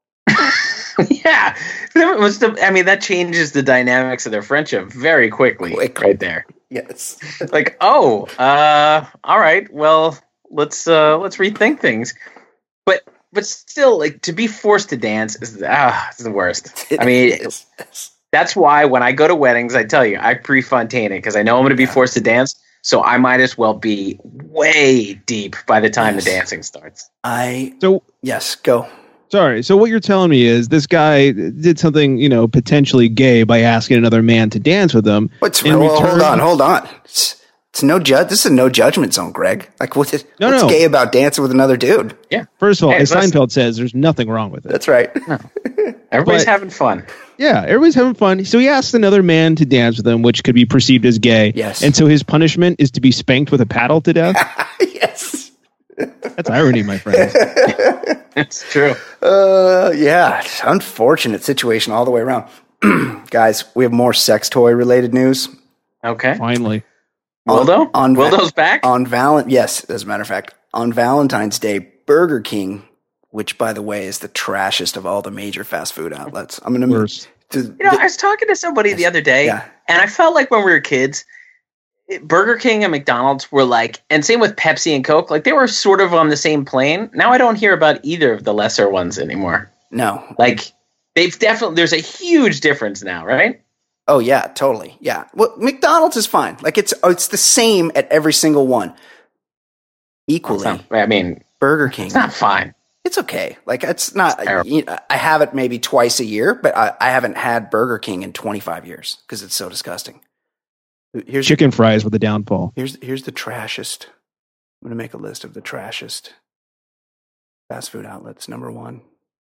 Yeah. That was the- I mean, that changes the dynamics of their friendship very quickly. Quickly. Right there. Yes. Like, oh, uh, all right, well, let's uh let's rethink things. But but still, like, to be forced to dance is ah, it's the worst. I mean, Yes, yes. that's why when I go to weddings, I tell you, I pre-Fontaine it because I know I'm going to be forced to dance. So I might as well be way deep by the time Yes. the dancing starts. I, So yes, go. Sorry. So what you're telling me is this guy did something, you know, potentially gay by asking another man to dance with him. What's in well, return- hold on, hold on. It's, it's no judge. This is a no judgment zone, Greg. Like, what is, No, what's no. gay about dancing with another dude? Yeah. First of all, Hey, as listen. Seinfeld says, there's nothing wrong with it. That's right. Everybody's But- having fun. Yeah, everybody's having fun. So he asks another man to dance with him, which could be perceived as gay. Yes. And so his punishment is to be spanked with a paddle to death. Yes. That's irony, my friends. It's true. Uh, yeah. It's unfortunate situation all the way around. Guys, we have more sex toy related news. Okay. Finally. Wildo? on- Wildo's back? On Valent, yes, as a matter of fact, on Valentine's Day, Burger King, which by the way is the trashest of all the major fast food outlets. I'm gonna Worse. to- You know, I was talking to somebody the other day, Yeah. and I felt like when we were kids, it- Burger King and McDonald's were like, and same with Pepsi and Coke, like they were sort of on the same plane. Now I don't hear about either of the lesser ones anymore. no. Like they've definitely, there's a huge difference now, right? Oh yeah, totally. Yeah. Well, McDonald's is fine. Like it's oh, it's the same at every single one. Equally, It's not- I mean, Burger King. it's not fine. It's okay. Like it's not. It's terrible. you know, I have it maybe twice a year, but I, I haven't had Burger King in twenty-five years because it's so disgusting. Here's Chicken fries with a downfall. Here's here's the trashest. I'm gonna make a list of the trashest fast food outlets. Number one,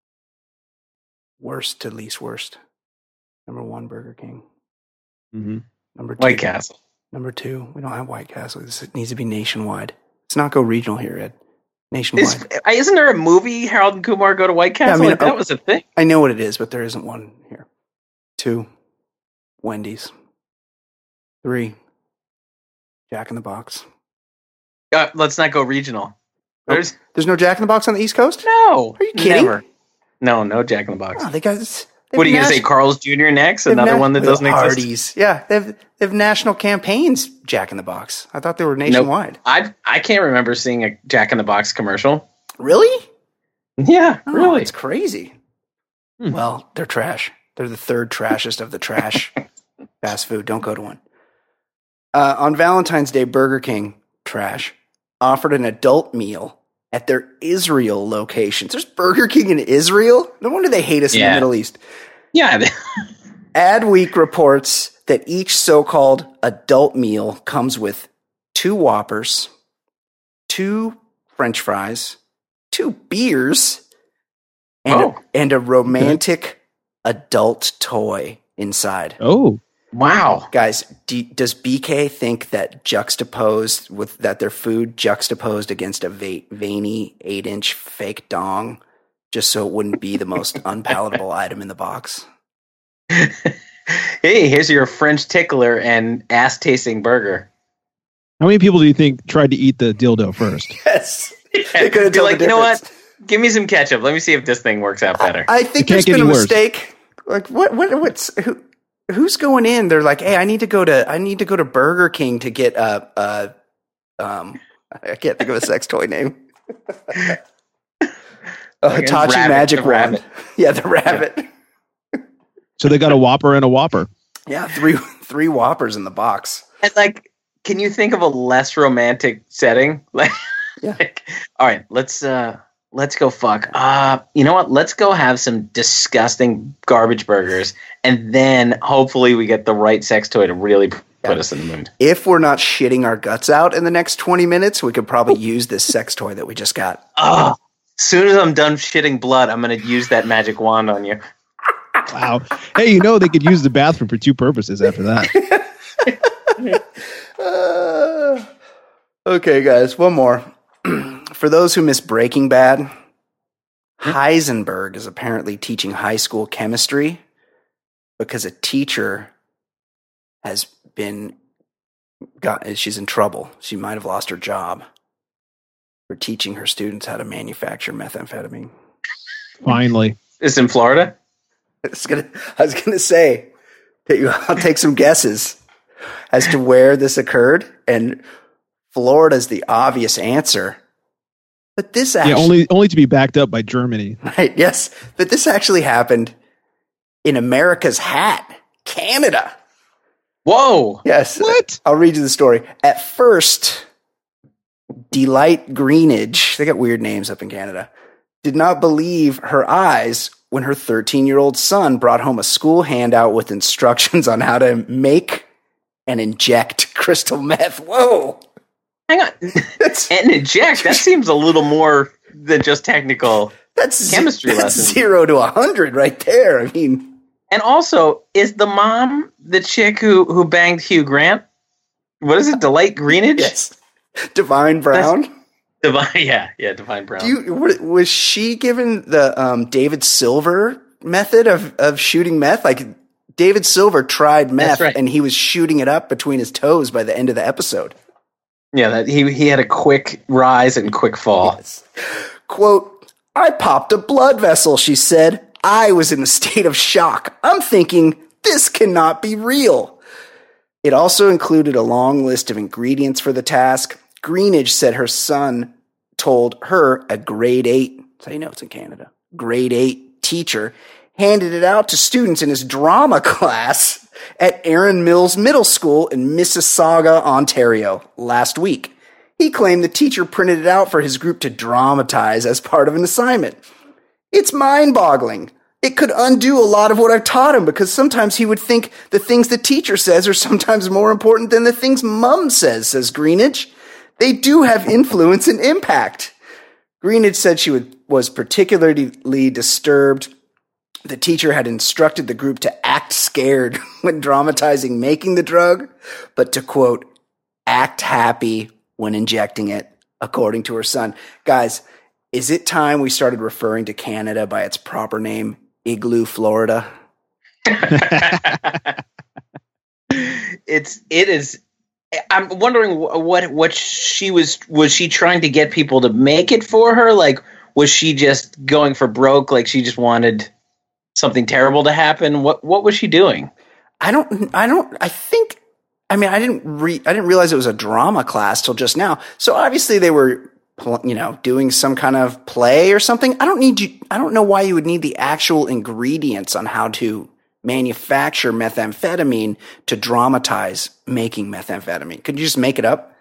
worst to least worst. Number one, Burger King. Mm-hmm. Number two, White Castle. Number two, we don't have White Castle. This needs to be nationwide. Let's not go regional here, Ed. Nationwide. Is, isn't there a movie Harold and Kumar go to White Yeah, I Castle? mean, like, that oh- was a thing. I know what it is, but there isn't one here. Two, Wendy's. Three, Jack in the Box. Uh, let's not go regional. There's There's no Jack in the Box on the East Coast? no. Are you kidding? Never. No, no Jack in the Box. Oh, they got this. What are you going to say, Carl's Junior next? Another one that doesn't exist? Hardee's. Yeah, they have, they have national campaigns, Jack in the Box. I thought they were nationwide. I I can't remember seeing a Jack in the Box commercial. Really? Yeah, Oh, really. It's crazy. Hmm. Well, they're trash. They're the third trashest of the trash fast food. Don't go to one. Uh, on Valentine's Day, Burger King, trash, offered an adult meal at their Israel locations. There's Burger King in Israel? No wonder they hate us in Yeah. the Middle East. Yeah. Adweek reports that each so-called adult meal comes with two Whoppers, two French fries, two beers, and, Oh. a, and a romantic adult toy inside. Oh, Wow. Guys, do, does B K think that juxtaposed with that their food juxtaposed against a va- veiny eight-inch fake dong, just so it wouldn't be the most unpalatable item in the box? Hey, here's your French tickler and ass tasting burger. how many people do you think tried to eat the dildo first? Yes. They couldn't You're tell the like, you know difference. what? Give me some ketchup. Let me see if this thing works out better. I think It can't there's get been a any worse. mistake. Like what? What? What's who? Who's going in? They're like, hey, I need to go to I need to go to Burger King to get a, a um I can't think of a sex toy name. a Like a Hitachi rabbit, magic the wand. rabbit. Yeah, the rabbit. So they got a Whopper and a Whopper. Yeah, three three Whoppers in the box. And like, can you think of a less romantic setting? Like, Yeah. like, all right, let's uh let's go fuck. Uh you know what? Let's go have some disgusting garbage burgers, and then hopefully we get the right sex toy to really put Yeah. us in the mood. If we're not shitting our guts out in the next twenty minutes, we could probably use this sex toy that we just got. Oh, as soon as I'm done shitting blood, I'm gonna use that magic wand on you. Wow. Hey, you know they could use the bathroom for two purposes after that. Uh, okay, guys, one more. For those who miss Breaking Bad, Heisenberg is apparently teaching high school chemistry because a teacher has been got she's in trouble. She might have lost her job for teaching her students how to manufacture methamphetamine. Finally. Is in Florida? I was gonna, I was gonna say, that you- I'll take some guesses as to where this occurred, and Florida's the obvious answer. But this actually, Yeah, only only to be backed up by Germany. right? Yes, but this actually happened in America's Hat, Canada. Whoa! Yes. What? I'll read you the story. At first, Delight Greenage, they got weird names up in Canada. did not believe her eyes when her thirteen-year-old son brought home a school handout with instructions on how to make and inject crystal meth. Whoa. Hang on. And inject, that seems a little more than just technical that's chemistry that's lessons. Zero to a hundred right there. I mean, and also, is the mom the chick who, who banged Hugh Grant? What is it? Delight Greenidge? Yes. Divine Brown? That's, Divine, yeah, yeah, Divine Brown. Do you, was she given the um, David Silver method of, of shooting meth? Like, David Silver tried meth, right. and he was shooting it up between his toes by the end of the episode. Yeah, that he he had a quick rise and quick fall. Yes. Quote, I popped a blood vessel, she said. I was in a state of shock. I'm thinking, this cannot be real. It also included a long list of ingredients for the task. Greenidge said her son told her a grade eight, that's how you know it's in Canada, grade eight teacher handed it out to students in his drama class at Erin Mills Middle School in Mississauga, Ontario, last week. He claimed the teacher printed it out for his group to dramatize as part of an assignment. It's mind-boggling. It could undo a lot of what I've taught him because sometimes he would think the things the teacher says are sometimes more important than the things Mum says, says Greenidge. They do have influence and impact. Greenidge said she would, was particularly disturbed. The teacher had instructed the group to act scared when dramatizing making the drug, but to, quote, act happy when injecting it, according to her son. Guys, is it time we started referring to Canada by its proper name, Igloo, Florida? it's, it is... I'm wondering what what she was was she trying to get people to make it for her? Like, was she just going for broke? Like, she just wanted something terrible to happen? What what was she doing? I don't I don't I think I mean I didn't re, I didn't realize it was a drama class till just now. So obviously they were, you know, doing some kind of play or something. I don't need you I don't know why you would need the actual ingredients on how to manufacture methamphetamine to dramatize making methamphetamine. Could you just make it up?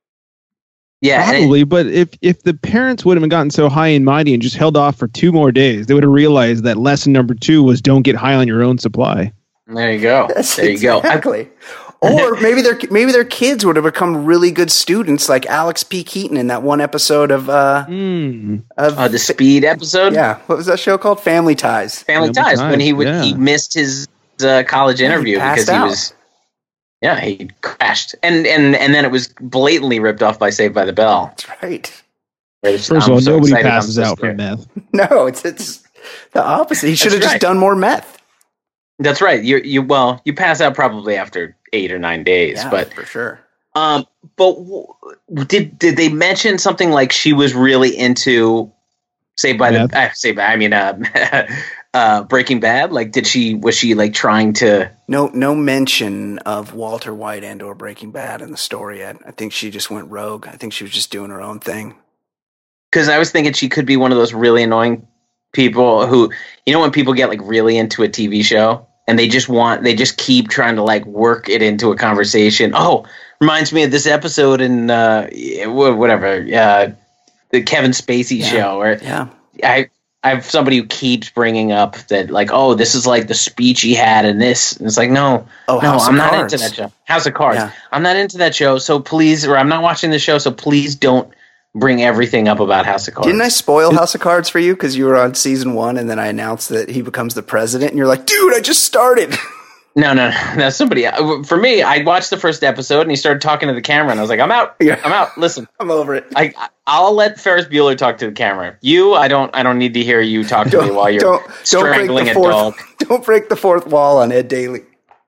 Yeah, probably. It, but if if the parents would have gotten so high and mighty and just held off for two more days, they would have realized that lesson number two was don't get high on your own supply. There you go. That's there you exactly. go. Or maybe their maybe their kids would have become really good students, like Alex P. Keaton in that one episode of uh, mm. of uh, the Speed episode. Yeah, what was that show called? Family Ties. Family, Family Ties. Ties. When he would yeah. he missed his uh, college interview yeah, he because he out. was yeah he crashed, and and and then it was blatantly ripped off by Saved by the Bell. That's right. First of all, so nobody passes out from meth. No, it's it's the opposite. He should have right. just done more meth. That's right. You you well you pass out probably after eight or nine days, yeah, but for sure. Um, but w- did did they mention something like she was really into Saved by Meth. the uh, Saved by I mean uh, uh, Breaking Bad? Like, did she was she like trying to? No, no mention of Walter White and or Breaking Bad in the story yet. I think she just went rogue. I think she was just doing her own thing. Because I was thinking she could be one of those really annoying people who, you know, when people get like really into a T V show. And they just want, they just keep trying to like work it into a conversation. Oh, reminds me of this episode in uh, whatever, uh, the Kevin Spacey yeah. show. Or yeah, I, I have somebody who keeps bringing up that like, oh, this is like the speech he had in this. And it's like, no, oh, no, House I'm of not Cards. into that show. House of Cards. Yeah. I'm not into that show. So please, or I'm not watching the show. So please don't bring everything up about House of Cards. Didn't I spoil House of Cards for you because you were on season one and then I announced that he becomes the president and you're like, dude, I just started. No, no, no. That's somebody. For me, I watched the first episode and he started talking to the camera and I was like, I'm out. Yeah. I'm out. Listen, I'm over it. I I'll let Ferris Bueller talk to the camera. You, I don't. I don't need to hear you talk to don't, me while you're don't, strangling don't a fourth, dog. Don't break the fourth wall on Ed Daly.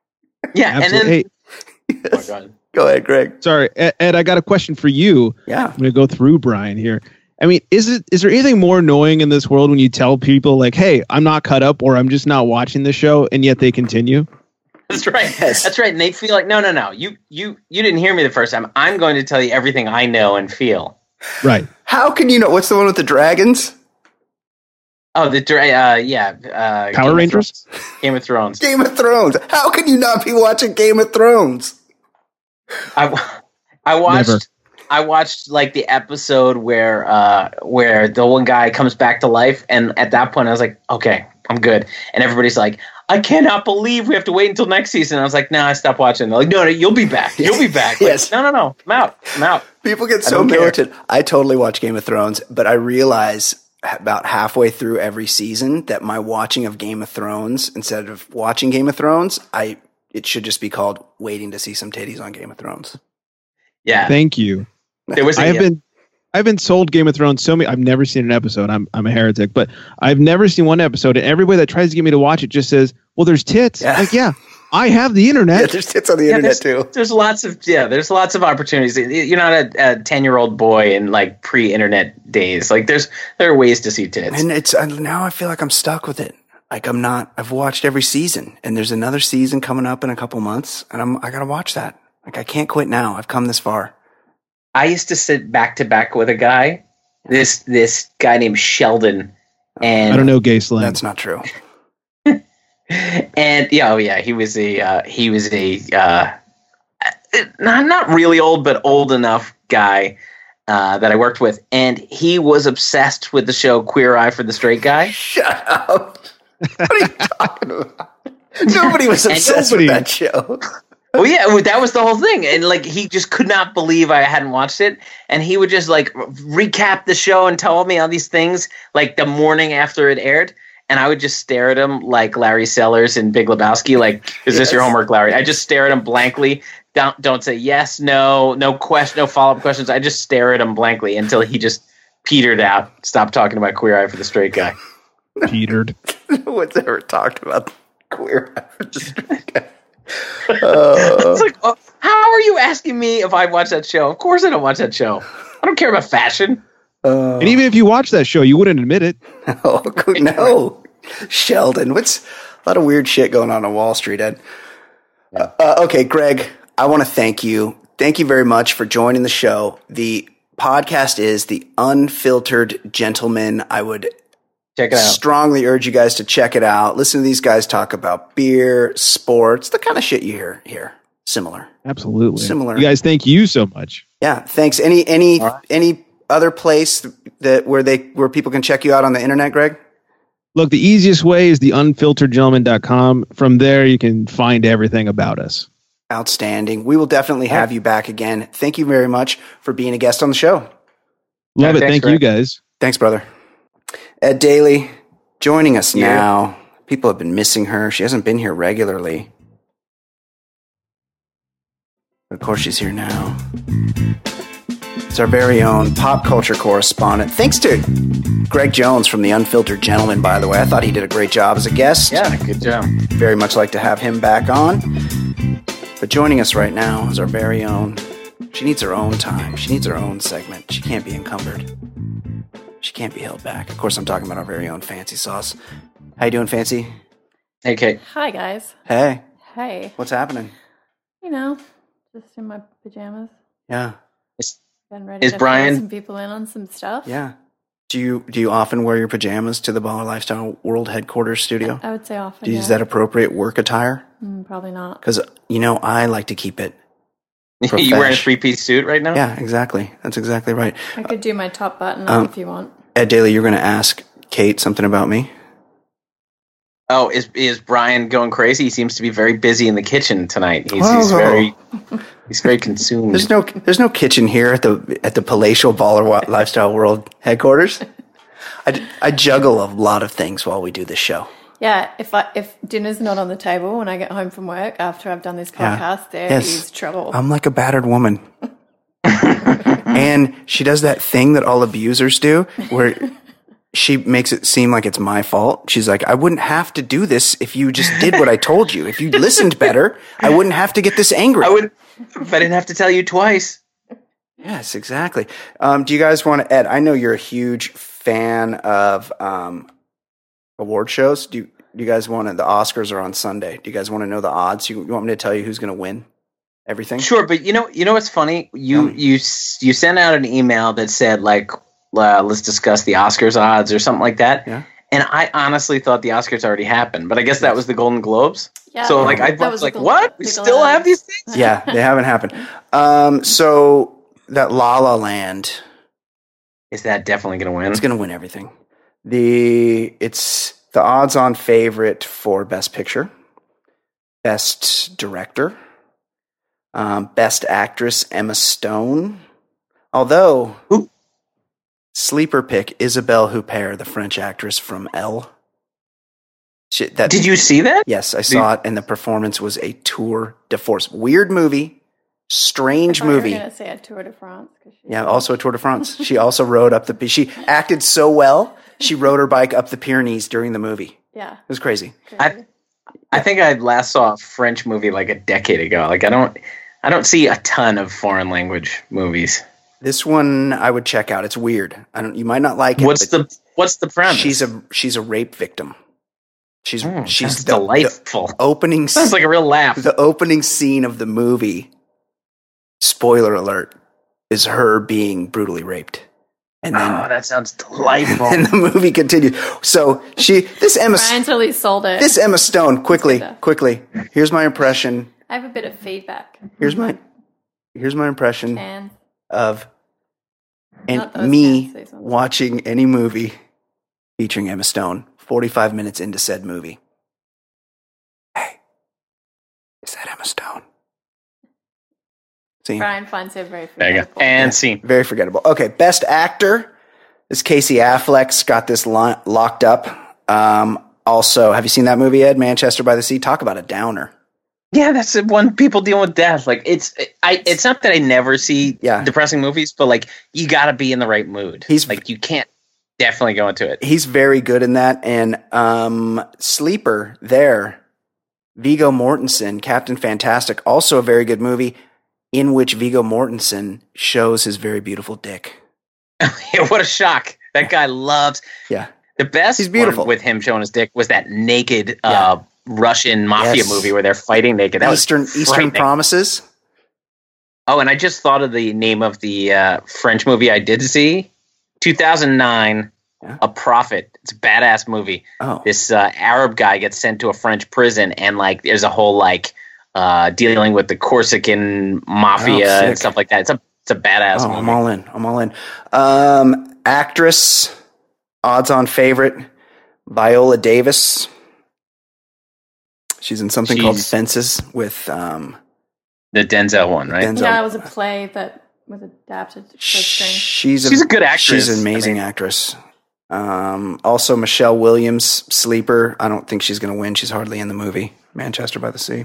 Yeah, Absolutely. and then. Yes. Oh my God. Go ahead, Greg. Sorry, Ed, Ed, I got a question for you. Yeah. I'm going to go through Brian here. I mean, is it is there anything more annoying in this world when you tell people like, hey, I'm not caught up or I'm just not watching the show and yet they continue? That's right. Yes. That's right. And they feel like, no, no, no. You, you, you didn't hear me the first time. I'm going to tell you everything I know and feel. Right. How can you know? What's the one with the dragons? Oh, the uh, yeah, uh, Power Game Rangers, of Game of Thrones. Game of Thrones. How can you not be watching Game of Thrones? I, I watched. Never. I watched like the episode where uh, where the one guy comes back to life, and at that point I was like, okay, I'm good. And everybody's like, I cannot believe we have to wait until next season. I was like, no, nah, I stopped watching. They're like, no, no, you'll be back. You'll be back. Like, Yes. No, no, no. I'm out. I'm out. People get I so don't care. militant. I totally watch Game of Thrones, but I realize about halfway through every season that my watching of Game of Thrones, instead of watching Game of Thrones, I it should just be called waiting to see some titties on Game of Thrones. Yeah. Thank you. There was a, I have been I've been sold Game of Thrones so many. I've never seen an episode. I'm I'm a heretic, but I've never seen one episode. And everybody that tries to get me to watch it just says, "Well, there's tits." Yeah. Like, yeah, I have the internet. Yeah, there's tits on the yeah, internet there's, too. There's lots of yeah. There's lots of opportunities. You're not a ten year old boy in like pre-internet days. Like there's there are ways to see tits. And it's uh, now I feel like I'm stuck with it. Like I'm not. I've watched every season, and there's another season coming up in a couple months, and I'm I gotta watch that. Like I can't quit now. I've come this far. I used to sit back to back with a guy. This this guy named Sheldon, and I don't know gay slang. That's not true. and yeah, oh yeah, he was a uh, he was a uh, not not really old, but old enough guy uh, that I worked with, and he was obsessed with the show Queer Eye for the Straight Guy. Shut up. What are you talking about? Nobody was obsessed nobody- with that show. Well, yeah, well, that was the whole thing, and like he just could not believe I hadn't watched it, and he would just like recap the show and tell me all these things like the morning after it aired, and I would just stare at him like Larry Sellers in Big Lebowski, like, "Is this Yes. your homework, Larry?" I just stare at him blankly. Don't don't say yes, no, no question, no follow up questions. I just stare at him blankly until he just petered out, stopped talking about Queer Eye for the Straight Guy. Petered. No one's ever talked about Queer Eye for the Straight Guy. Uh, It's like, oh, how are you asking me if I watch that show? Of course I don't watch that show. I don't care about fashion. uh, And even if you watch that show, you wouldn't admit it. oh, no. Sheldon. What's a lot of weird shit going on on Wall Street, Ed? Uh, uh, okay, Greg, I want to thank you. Thank you very much for joining the show. The podcast is The Unfiltered Gentleman. I would Check it out. strongly urge you guys to check it out. Listen to these guys talk about beer, sports, the kind of shit you hear here. Similar. Absolutely. Similar. You guys, thank you so much. Yeah. Thanks. Any any All right. any other place that where they where people can check you out on the internet, Greg? Look, the easiest way is the unfiltered gentleman dot com. From there, you can find everything about us. Outstanding. We will definitely have you back again. Thank you very much for being a guest on the show. Love Yeah, it. thanks, Thank you, Greg. guys. Thanks, brother. Ed Daly joining us Yeah. now. People have been missing her. She hasn't been here regularly. But of course, she's here now. It's our very own pop culture correspondent. Thanks to Greg Jones from The Unfiltered Gentleman, by the way. I thought he did a great job as a guest. Yeah, good job. Very much like to have him back on. But joining us right now is our very own. She needs her own time. She needs her own segment. She can't be encumbered. She can't be held back. Of course, I'm talking about our very own Fancy Sauce. How you doing, Fancy? Hey, Kate. Hi, guys. Hey, Hey. what's happening? You know, just in my pajamas. Yeah, Getting ready Is to Brian- fill some people in on some stuff. yeah. Do you do you often wear your pajamas to the Baller Lifestyle World Headquarters studio? I would say often. Do you yeah. use that appropriate work attire? Mm, probably not. Because you know I like to keep it. You wearing a Profesh. three piece suit right now? Yeah, exactly. That's exactly right. I could do my top button Um, up if you want. Ed Daly, you're going to ask Kate something about me. Oh, is is Brian going crazy? He seems to be very busy in the kitchen tonight. He's, Whoa. he's very he's very consumed. There's no there's no kitchen here at the at the palatial Baller Wa- Lifestyle World Headquarters. I, I juggle a lot of things while we do this show. Yeah, if I, if dinner's not on the table when I get home from work after I've done this Yeah. podcast, there is Yes. trouble. I'm like a battered woman. And she does that thing that all abusers do where she makes it seem like it's my fault. She's like, I wouldn't have to do this if you just did what I told you. If you listened better, I wouldn't have to get this angry. I would if I didn't have to tell you twice. Yes, exactly. Um, do you guys want to, Ed, I know you're a huge fan of um, award shows. Do you, do you guys want to, the Oscars are on Sunday. Do you guys want to know the odds? You, you want me to tell you who's going to win everything? Sure, but you know you know what's funny? You Um, you s- you sent out an email that said like uh, let's discuss the Oscars odds or something like that. Yeah. And I honestly thought the Oscars already happened, but I guess that was the Golden Globes. Yeah, So like I that was was like, the- what? We the still have Globes. these things? Yeah, they haven't happened. Um, so that La La Land Is that definitely going to win? is going to win everything. The it's the odds-on favorite for Best Picture, Best Director, um, Best Actress Emma Stone. Although Who? sleeper pick Isabelle Huppert, the French actress from Elle. She, that, Did you see that? Yes, I saw it, and the performance was a tour de force. Weird movie, strange I thought you were movie. gonna say a Tour de France. 'cause she- Yeah, also a Tour de France. She also rode up the. She acted so well. She rode her bike up the Pyrenees during the movie. Yeah. It was crazy. I, I think I last saw a French movie like a decade ago. Like I don't, I don't see a ton of foreign language movies. This one I would check out. It's weird. I don't. You might not like it. What's but the What's the premise? She's a she's a rape victim. She's Mm, she's that's the, delightful. the opening. Sounds like a real laugh. The opening scene of the movie. Spoiler alert: is her being brutally raped, and then Oh, that sounds delightful. and the movie continues. So she this Emma Brian's really sold it. this Emma Stone quickly quickly. Here's my impression. I have a bit of feedback. Here's my here's my impression And of and Not those me cans, these ones. watching any movie featuring Emma Stone. Forty-five minutes into said movie. Hey, is that Emma Stone? See, Brian finds it very There you go. forgettable. And Yeah. scene. very forgettable. Okay, best actor. This Casey Affleck's got this lo- locked up. Um, also, have you seen that movie, Ed? Manchester by the Sea. Talk about a downer. Yeah, that's it. When people deal with death. Like it's, I. It's not that I never see Yeah. depressing movies, but like you got to be in the right mood. He's- like you can't definitely go into it. He's very good in that. And um, Sleeper there, Viggo Mortensen, Captain Fantastic, also a very good movie in which Viggo Mortensen shows his very beautiful dick. What a shock! That guy loves. Yeah. The best He's beautiful. one with him showing his dick was that naked uh, Russian mafia Yes. movie where they're fighting naked. That Eastern was Eastern frightening. Promises. Oh, and I just thought of the name of the uh, French movie I did see, two thousand nine, Yeah. A Prophet. It's a badass movie. Oh, This uh, Arab guy gets sent to a French prison, and like there's a whole like uh, dealing with the Corsican mafia Oh, sick. and stuff like that. It's a it's a badass oh movie. I'm all in. I'm all in. Um, actress, odds-on favorite, Viola Davis. She's in something called She's- Fences with um, The Denzel one, right? Denzel. Yeah, it was a play that was adapted for screen. She's a, She's a good actress. She's an amazing I mean- actress. Um, also, Michelle Williams, Sleeper. I don't think she's going to win. She's hardly in the movie Manchester by the Sea.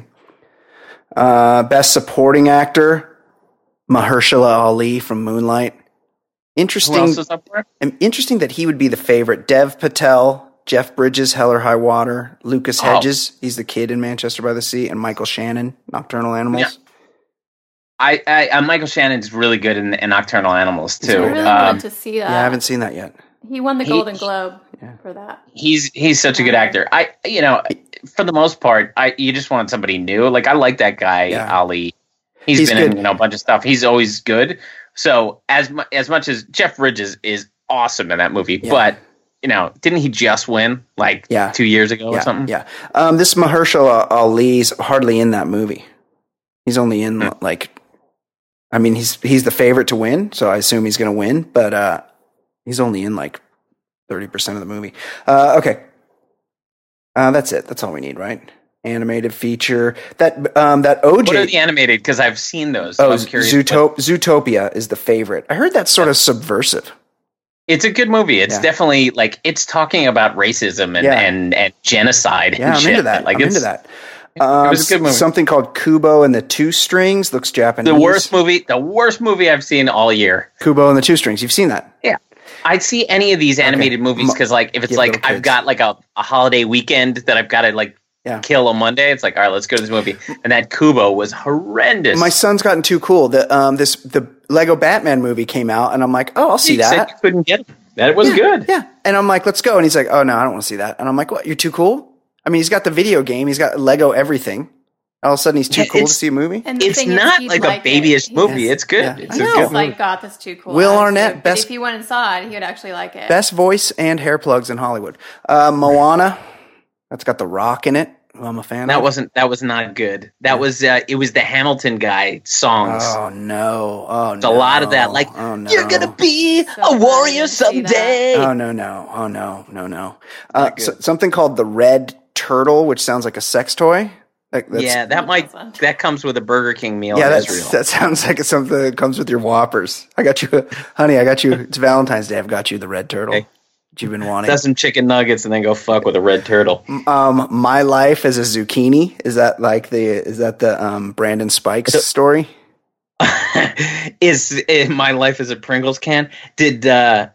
Uh, best supporting actor, Mahershala Ali from Moonlight. Who Interesting. else is up for it? um, Interesting that he would be the favorite. Dev Patel, Jeff Bridges, Hell or High Water, Lucas Oh. Hedges. He's the kid in Manchester by the Sea, and Michael Shannon, Nocturnal Animals. Yeah. I, I uh, Michael Shannon's really good in, in Nocturnal Animals He's too. I great. really Um, wanted to see that. Yeah, I haven't seen that yet. He won the He- Golden Globe Yeah. for that. he's he's such a good actor. I you know for the most part, I you just want somebody new. Like I like that guy Yeah. Ali. He's, He's been good. in you know a bunch of stuff. He's always good. So as mu- as much as Jeff Bridges is awesome in that movie, Yeah. but you know didn't he just win like Yeah. two years ago or Yeah, something? yeah. Um, this Mahershala Ali's hardly in that movie. He's only in Hmm. like, I mean, he's he's the favorite to win, so I assume he's going to win. But uh, he's only in like thirty percent of the movie. Uh, okay, uh, that's it. That's all we need, right? Animated feature that um, that O J. What are the animated? Because I've seen those. So oh, I'm curious. Zootop- Zootopia is the favorite. I heard that's sort of subversive. It's a good movie. It's Yeah. definitely like it's talking about racism and Yeah. and, and genocide. Yeah, and I'm shit. into that. Like I'm it's into that. Um, it was a good movie. Something called Kubo and the Two Strings looks Japanese. The worst movie. The worst movie I've seen all year. Kubo and the Two Strings. You've seen that? I'd see any of these animated movies because, like, if it's Give like little I've kids. got like a, a holiday weekend that I've got to like Yeah. kill on Monday, it's like, all right, let's go to this movie. And that Kubo was horrendous. My son's gotten too cool. The um this the Lego Batman movie came out, and I'm like, oh, I'll see You said that. you couldn't get it. That it was yeah, good. Yeah, and I'm like, let's go. And he's like, oh no, I don't want to see that. And I'm like, what? You're too cool. I mean, he's got the video game. He's got Lego everything. All of a sudden, he's too Yeah, cool to it's- see a movie. And the It's thing is, not he'd like, like a babyish it. movie. Yes. It's good. Yeah. It's I a know. good He's movie. like, God, that's too cool. Will I Arnett, do. But best- if he went inside, he would actually like it. Best voice and hair plugs in Hollywood. Uh, Moana. That's got The Rock in it. who I'm a fan That of. wasn't. That was not good. That was. Uh, it was the Hamilton guy songs. Oh no! Oh It's no! a lot of that. Like oh, no. you're gonna be So a glad I warrior didn't see that. someday. Oh no! No! Oh no! No! No! Uh, good. so, something called the Red Turtle, which sounds like a sex toy. Like, that's, yeah, that might. That comes with a Burger King meal yeah, in that's, Israel. that sounds like it's something that comes with your Whoppers. I got you, honey. I got you. It's Valentine's Day. I've got you the Red Turtle Okay. that you've been wanting. Dozen chicken nuggets and then go fuck with a red turtle. Um, my life as a zucchini, is that like the is that the um Brandon Spikes story? is, is my life as a Pringles can? Did uh,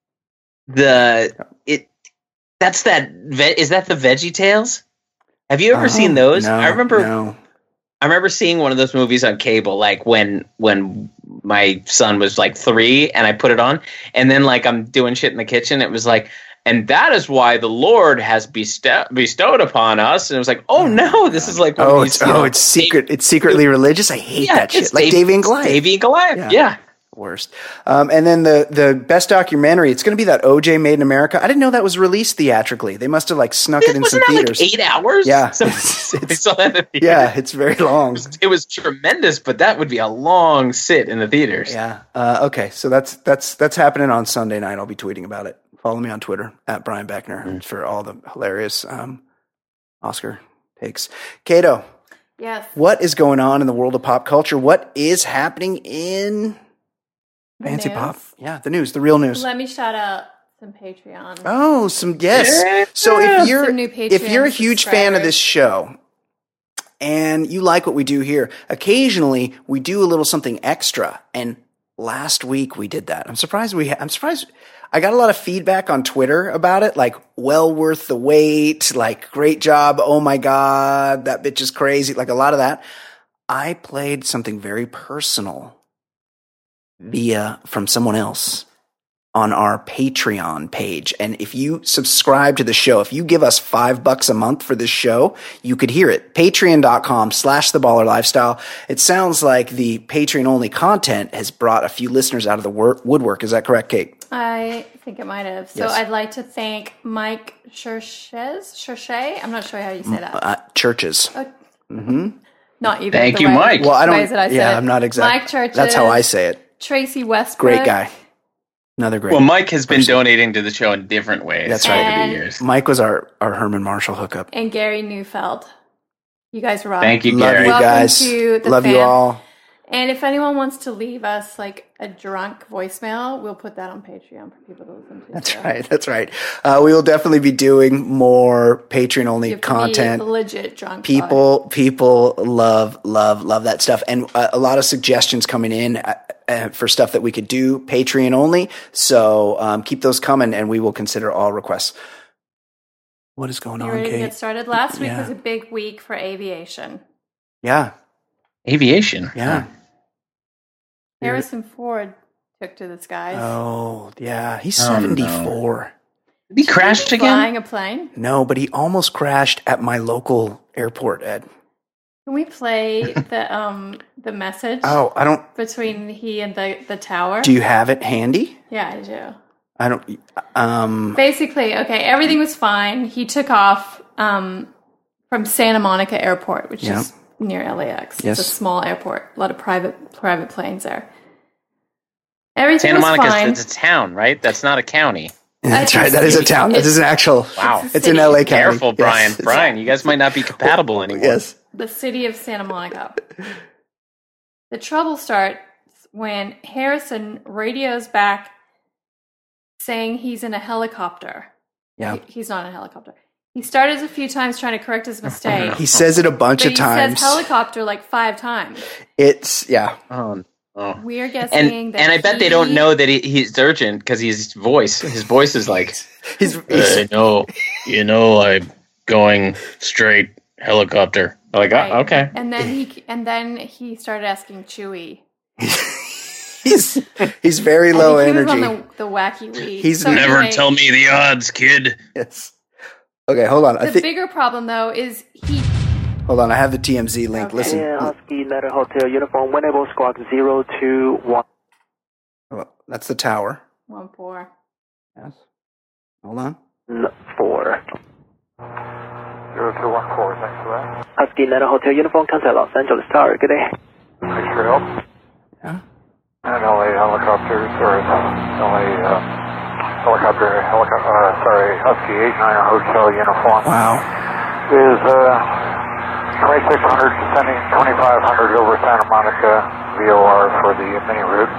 the it? That's that. Ve- is that the Veggie Tales? Have you ever Oh, seen those? no, I remember. no. I remember seeing one of those movies on cable, like when when my son was like three, and I put it on, and then like I'm doing shit in the kitchen. It was like, and that is why the Lord has bestow- bestowed upon us. And it was like, oh no, this is like one Oh, of these, it's you oh, know, it's secret. It's secretly religious. I hate yeah, that shit. it's Like Dave- Davy and Goliath. Davy and Goliath. Yeah. Yeah. Worst. Um, and then the the best documentary. It's going to be that O J Made in America. I didn't know that was released theatrically. They must have like snuck it in some Wasn't that theaters. like eight hours? Yeah. So, It's- I it's- saw that in the theater. yeah, it's very long. It was, it was tremendous, but that would be a long sit in the theaters. Yeah. Uh, okay. So that's that's that's happening on Sunday night. I'll be tweeting about it. Follow me on Twitter at Brian Beckner Mm. for all the hilarious um, Oscar takes. Kato, Yes. what is going on in the world of pop culture? What is happening in fancy News. pop? Yeah, the news, the real news. Let me shout out some Patreon. Oh, some yes. So if you're Some new if you're a Patreon huge fan of subscribers. this show and you like what we do here, occasionally we do a little something extra. And last week we did that. I'm surprised we. Ha- I'm surprised. I got a lot of feedback on Twitter about it, like well worth the wait, like great job. Oh my god, that bitch is crazy. Like a lot of that. I played something very personal via from someone else on our Patreon page. And if you subscribe to the show, if you give us five bucks a month for this show, you could hear it. Patreon.com slash the baller lifestyle. It sounds like the Patreon only content has brought a few listeners out of the wor- woodwork. Is that correct, Kate? I think it might have. So Yes. I'd like to thank Mike Cherchez. Cherchez? I'm not sure how you say that. Uh, churches. Not even. Thank the you, way- Mike. Well, I the don't, ways that I said yeah, it. I'm not exact. Mike Churches. That's how I say it. Tracy Westbrook. Great guy. Another great. Well, Mike has been donating to the show in different ways. That's over right. And- the years. Mike was our, our Herman Marshall hookup. And Gary Neufeld. You guys rock. Thank you, Love Gary. you Welcome guys. to the Love you fam. all. And if anyone wants to leave us like a drunk voicemail, we'll put that on Patreon for people to listen to. That's So right. That's right. Uh, we will definitely be doing more Patreon only you have to content. be legit drunk. People, people love, love, love that stuff, and uh, a lot of suggestions coming in uh, uh, for stuff that we could do Patreon only. So um, keep those coming, and we will consider all requests. What is going You on, ready to Kate? get started? Last week Yeah. was a big week for aviation. Yeah, Aviation. yeah. Harrison Ford took to the skies. Oh, yeah. He's Oh, no. seventy-four. Did he crashed again? Flying a plane. No, but he almost crashed at my local airport, Ed. Can we play the um the message Oh, I don't. between he and the the tower? Do you have it handy? Yeah, I do. I don't. Um. Basically, okay, everything was fine. He took off um, from Santa Monica Airport, which Yeah. is near L A X. Yes. It's a small airport. A lot of private private planes there. Everything Santa was Monica's fine. it's a town, right? That's not a county. That's It's a right. That is a city. town. That It's- is an actual. Wow. It's a It's in city. L A County. Careful, Brian. Yes. Brian, you guys might not be compatible anymore. Yes. The city of Santa Monica. The trouble starts when Harrison radios back saying he's in a helicopter. Yeah. He- he's not in a helicopter. He started a few times trying to correct his mistake. He says it a bunch But of he times. says helicopter like five times. It's yeah. Oh, oh. We're guessing And that and I bet they he- don't know that he, he's urgent because his voice, his voice is like, He's, I he's know, you know, I'm going straight helicopter. Like, Right. oh, okay. And then he and then he started asking Chewie. he's he's very I low think he energy. was on the, the wacky week. He's So Never anyway, tell me the odds, kid. Yes. Okay, hold on. I The think. bigger problem though is he. Hold on. I have the T M Z link. Okay. Listen. Yeah, Husky Letter Hotel Uniform, Winnable Squawk zero two one. Hold on. That's the tower. One four. Yes. Hold on. four. zero two one four, thank Husky Nana Hotel Uniform, contact Los Angeles Tower. Good day. Thanks for help. Yeah. And L A helicopters, or L A uh, helicopter, helicopter, uh, sorry, Husky eight nine Hotel Uniform. Wow. Is uh, twenty-six hundred sending twenty-five hundred over Santa Monica V O R for the mini route.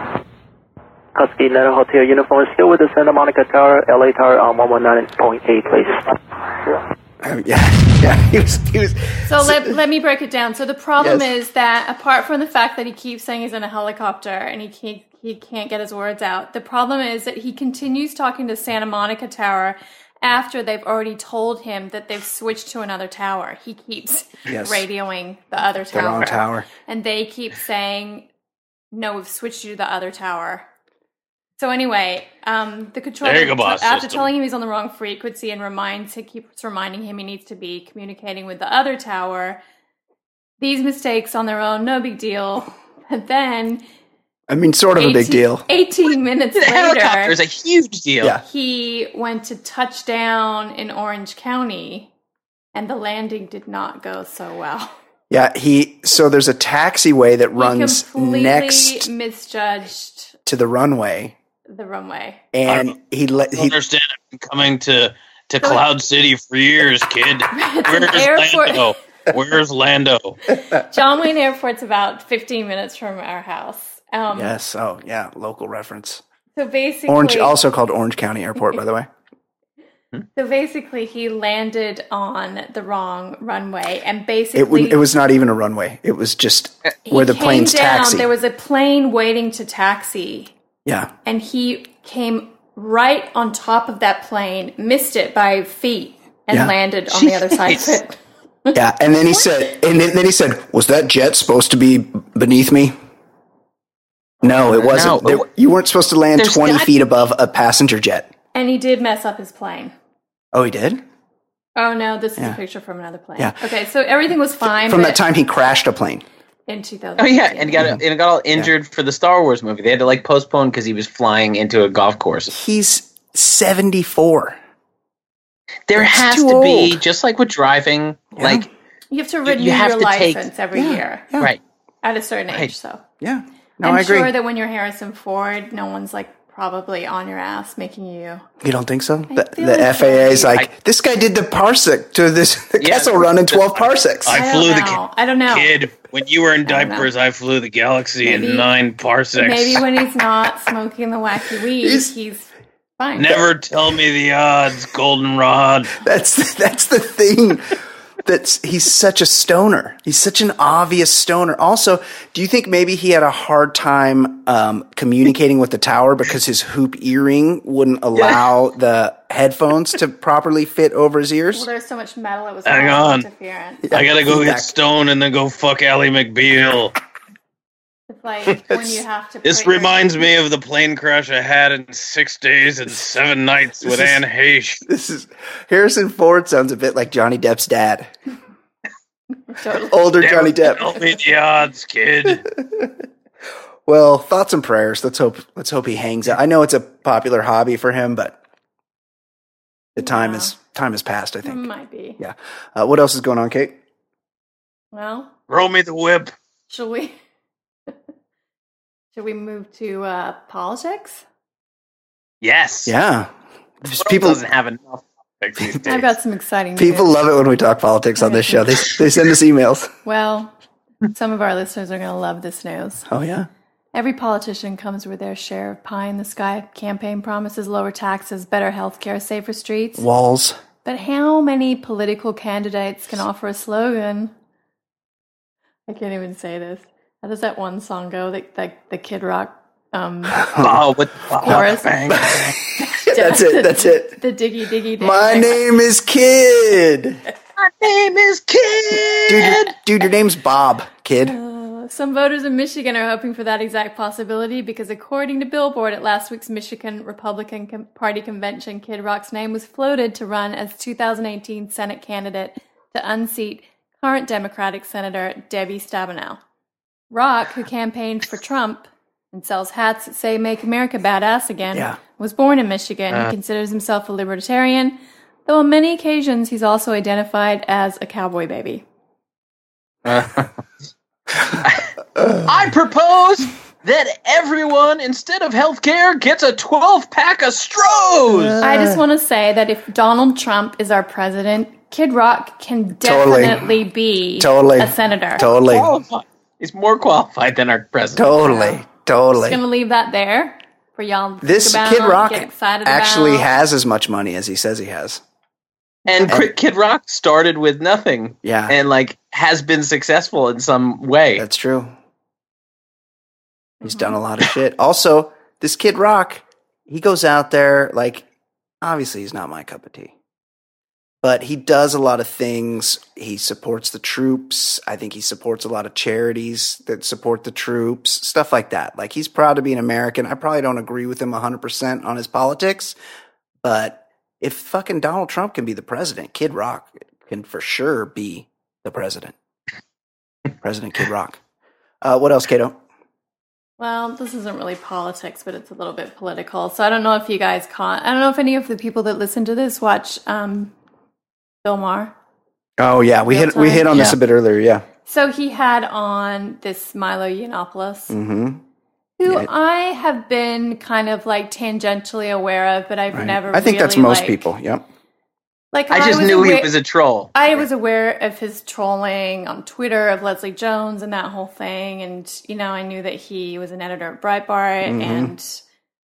Husky Nana Hotel Uniform, still with the Santa Monica Tower, L A Tower on one one nine point eight, please. Sure. Uh, yeah, yeah. He was, he was. So let, let me break it down. So the problem Yes. is that apart from the fact that he keeps saying he's in a helicopter and he can't, he can't get his words out, the problem is that he continues talking to Santa Monica Tower after they've already told him that they've switched to another tower. He keeps Yes. radioing the other The tower. wrong tower. And they keep saying, no, we've switched you to the other tower. So anyway, um, the controller, There you go, boss after system. telling him he's on the wrong frequency and reminds, he keeps reminding him he needs to be communicating with the other tower. These mistakes on their own, no big deal. But then, I mean, sort of a big eighteen deal. eighteen minutes The helicopter later, is a huge deal. Yeah. he went to touch down in Orange County, and the landing did not go so well. Yeah, he. So there's a taxiway that runs he completely next misjudged to the runway, the runway. and he let I he. understand. I've been coming to, to Cloud City for years, kid. Where's airport. Lando? Where's Lando? John Wayne Airport's about fifteen minutes from our house. Um, Yes. Oh, yeah. Local reference. So basically, Orange, also called Orange County Airport, by the way. so basically, he landed on the wrong runway, and It basically, wouldn't. It was not even a runway. It was just he where the came planes down. taxi. There was a plane waiting to taxi, Yeah. and he came right on top of that plane, missed it by feet, and Yeah. landed on the other side of it. Yeah. And then he said, and then then he said, "Was that jet supposed to be beneath me?" No, it wasn't. No. There- you weren't supposed to land There's twenty got- feet above a passenger jet. And he did mess up his plane. Oh, he did? Oh no, this is Yeah. a picture from another plane. Yeah. Okay, so everything was fine From but that time he crashed a plane. in two thousand. Oh yeah, and got and got all injured for the Star Wars movie. They had to like postpone because he was flying into a golf course. He's seventy-four. There That's has too to be, old. just like with driving, Yeah. like You have to renew you have your to take- license every Yeah. year Yeah. right. at a certain Right. age. So Yeah. No, I'm I agree. sure that when you're Harrison Ford, no one's like probably on your ass making you. You don't think so? The, feel the like F A A is I- like, this guy did the parsec to this the Yeah. Kessel Run in twelve parsecs. I I flew don't the know. I don't know. kid when you were in don't know. diapers. I flew the galaxy Maybe- in nine parsecs. Maybe when he's not smoking the wacky weed, He's- he's, fine. Never tell me the odds, goldenrod. That's that's the thing. That's he's such a stoner. He's such an obvious stoner. Also, do you think maybe he had a hard time um, communicating with the tower because his hoop earring wouldn't allow the headphones to properly fit over his ears? Well, there's so much metal, it was Hang all on. interference. I gotta go feedback. get stoned and then go fuck Ally McBeal. It's like when you have to. This put your- reminds me of the plane crash I had in six days and seven nights with is- Anne Heche. This is Harrison Ford sounds a bit like Johnny Depp's dad, Totally. older Never Johnny Depp. Tell me the odds, kid. Well, thoughts and prayers. Let's hope. Let's hope he hangs out. I know it's a popular hobby for him, but the time Yeah. is time has passed. I think. Might be. Yeah. Uh, what else is going on, Kate? Well, Roll me the whip. shall we? Should we move to uh, politics? Yes. Yeah. There's People people doesn't have enough topics these days. I've got some exciting people news. love it when we talk politics on this show. They they send us emails. Well, some of our listeners are going to love this news. Oh yeah. Every politician comes with their share of pie in the sky campaign promises, lower taxes, better health care, safer streets. Walls. But how many political candidates can offer a slogan? I can't even say this. How does that one song go? The, the, the Kid Rock um, Oh, with Chorus. bang, bang. That's it. That's it. the diggy diggy dig. My name is Kid. My name is Kid. Dude, your- dude, your name's Bob, Kid. Some voters in Michigan are hoping for that exact possibility because according to Billboard at last week's Michigan Republican Com- Party convention, Kid Rock's name was floated to run as two thousand eighteen Senate candidate to unseat current Democratic Senator Debbie Stabenow. Rock, who campaigned for Trump and sells hats that say "Make America Badass Again," Yeah. was born in Michigan. Uh. He considers himself a libertarian, though on many occasions he's also identified as a cowboy baby. Uh, I propose that everyone, instead of healthcare, gets a twelve pack of Strohs. I just want to say that if Donald Trump is our president, Kid Rock can definitely Totally. be Totally. a senator. Totally. Qualified. He's more qualified than our president. Totally. Just Totally. gonna leave that there for y'all to This think about, Kid Rock get excited actually about. has as much money as he says he has. And Kid Kid Rock started with nothing. Yeah. And like has been successful in some way. That's true. He's done a lot of shit. Also, this Kid Rock, he goes out there, like, obviously he's not my cup of tea. But he does a lot of things. He supports the troops. I think he supports a lot of charities that support the troops, stuff like that. Like, he's proud to be an American. I probably don't agree with him one hundred percent on his politics. But if fucking Donald Trump can be the president, Kid Rock can for sure be the president. President Kid Rock. Uh, what else, Kato? Well, this isn't really politics, but it's a little bit political. So I don't know if you guys caught. I don't know if any of the people that listen to this watch um, Bill Maher. Oh yeah, we Real hit we time. hit on this Yeah. a bit earlier. Yeah. So he had on this Milo Yiannopoulos, Mm-hmm. who Yeah. I have been kind of like tangentially aware of, but I've Right. never. I think that's really, most like- people. Yep. Like I just was knew he aware- was a troll. I was aware of his trolling on Twitter of Leslie Jones and that whole thing. And, you know, I knew that he was an editor at Breitbart. Mhm. And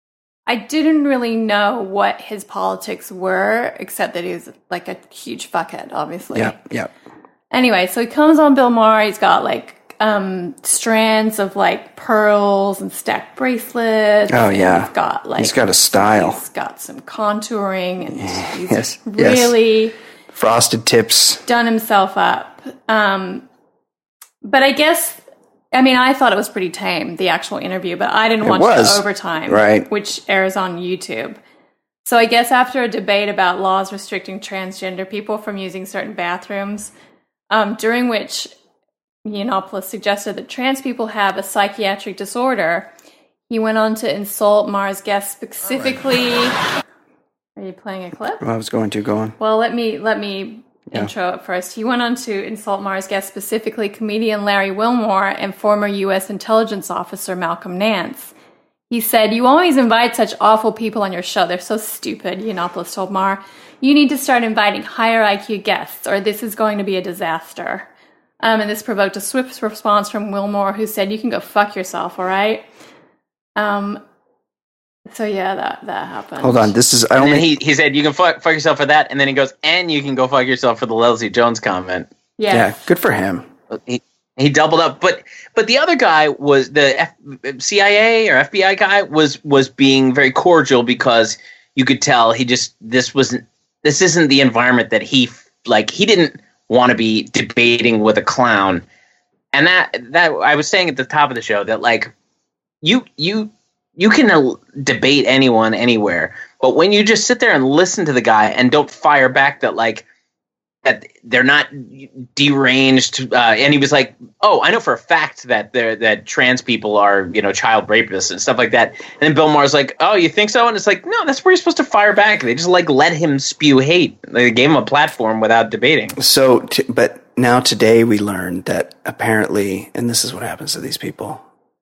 I didn't really know what his politics were, except that he was like a huge fuckhead, obviously. Yeah. Yeah. Anyway, so he comes on Bill Maher. He's got like um, strands of like pearls and stacked bracelets. Oh, yeah. And he's got like. He's got a style. He's got some contouring and he's Yes, yes. really Frosted tips. done himself up. Um, but I guess, I mean, I thought it was pretty tame, the actual interview, but I didn't It watch was. the overtime, Right. which airs on YouTube. So I guess after a debate about laws restricting transgender people from using certain bathrooms, um, during which Yiannopoulos suggested that trans people have a psychiatric disorder, he went on to insult Maher's guest specifically. Are you playing a clip? I was going to go on. Well, let me let me Yeah. intro it first. He went on to insult Maher's guest, specifically comedian Larry Wilmore and former U S intelligence officer Malcolm Nance. He said, "You always invite such awful people on your show. They're so stupid," Yiannopoulos told Maher. "You need to start inviting higher I Q guests, or this is going to be a disaster." Um, and this provoked a swift response from Wilmore, who said, "You can go fuck yourself, all right?" Um. So yeah, that that happened. Hold on. This is I And only then he, he said, you can fuck, fuck yourself for that. And then he goes, and you can go fuck yourself for the Leslie Jones comment. Yes. yeah. Good for him. He, he doubled up. But but the other guy was the F, C I A or F B I guy was was being very cordial because you could tell he just this wasn't this isn't the environment that he like he didn't want to be debating with a clown. And that that I was saying at the top of the show that like you you you can uh, debate anyone anywhere, but when you just sit there and listen to the guy and don't fire back that like that they're not deranged, uh, and he was like, "Oh, I know for a fact that they're that trans people are you know child rapists and stuff like that." And then Bill Maher's like, "Oh, you think so?" And it's like, no, that's where you're supposed to fire back. They just like let him spew hate. They gave him a platform without debating. So, t- but now today we learned that apparently, and this is what happens to these people.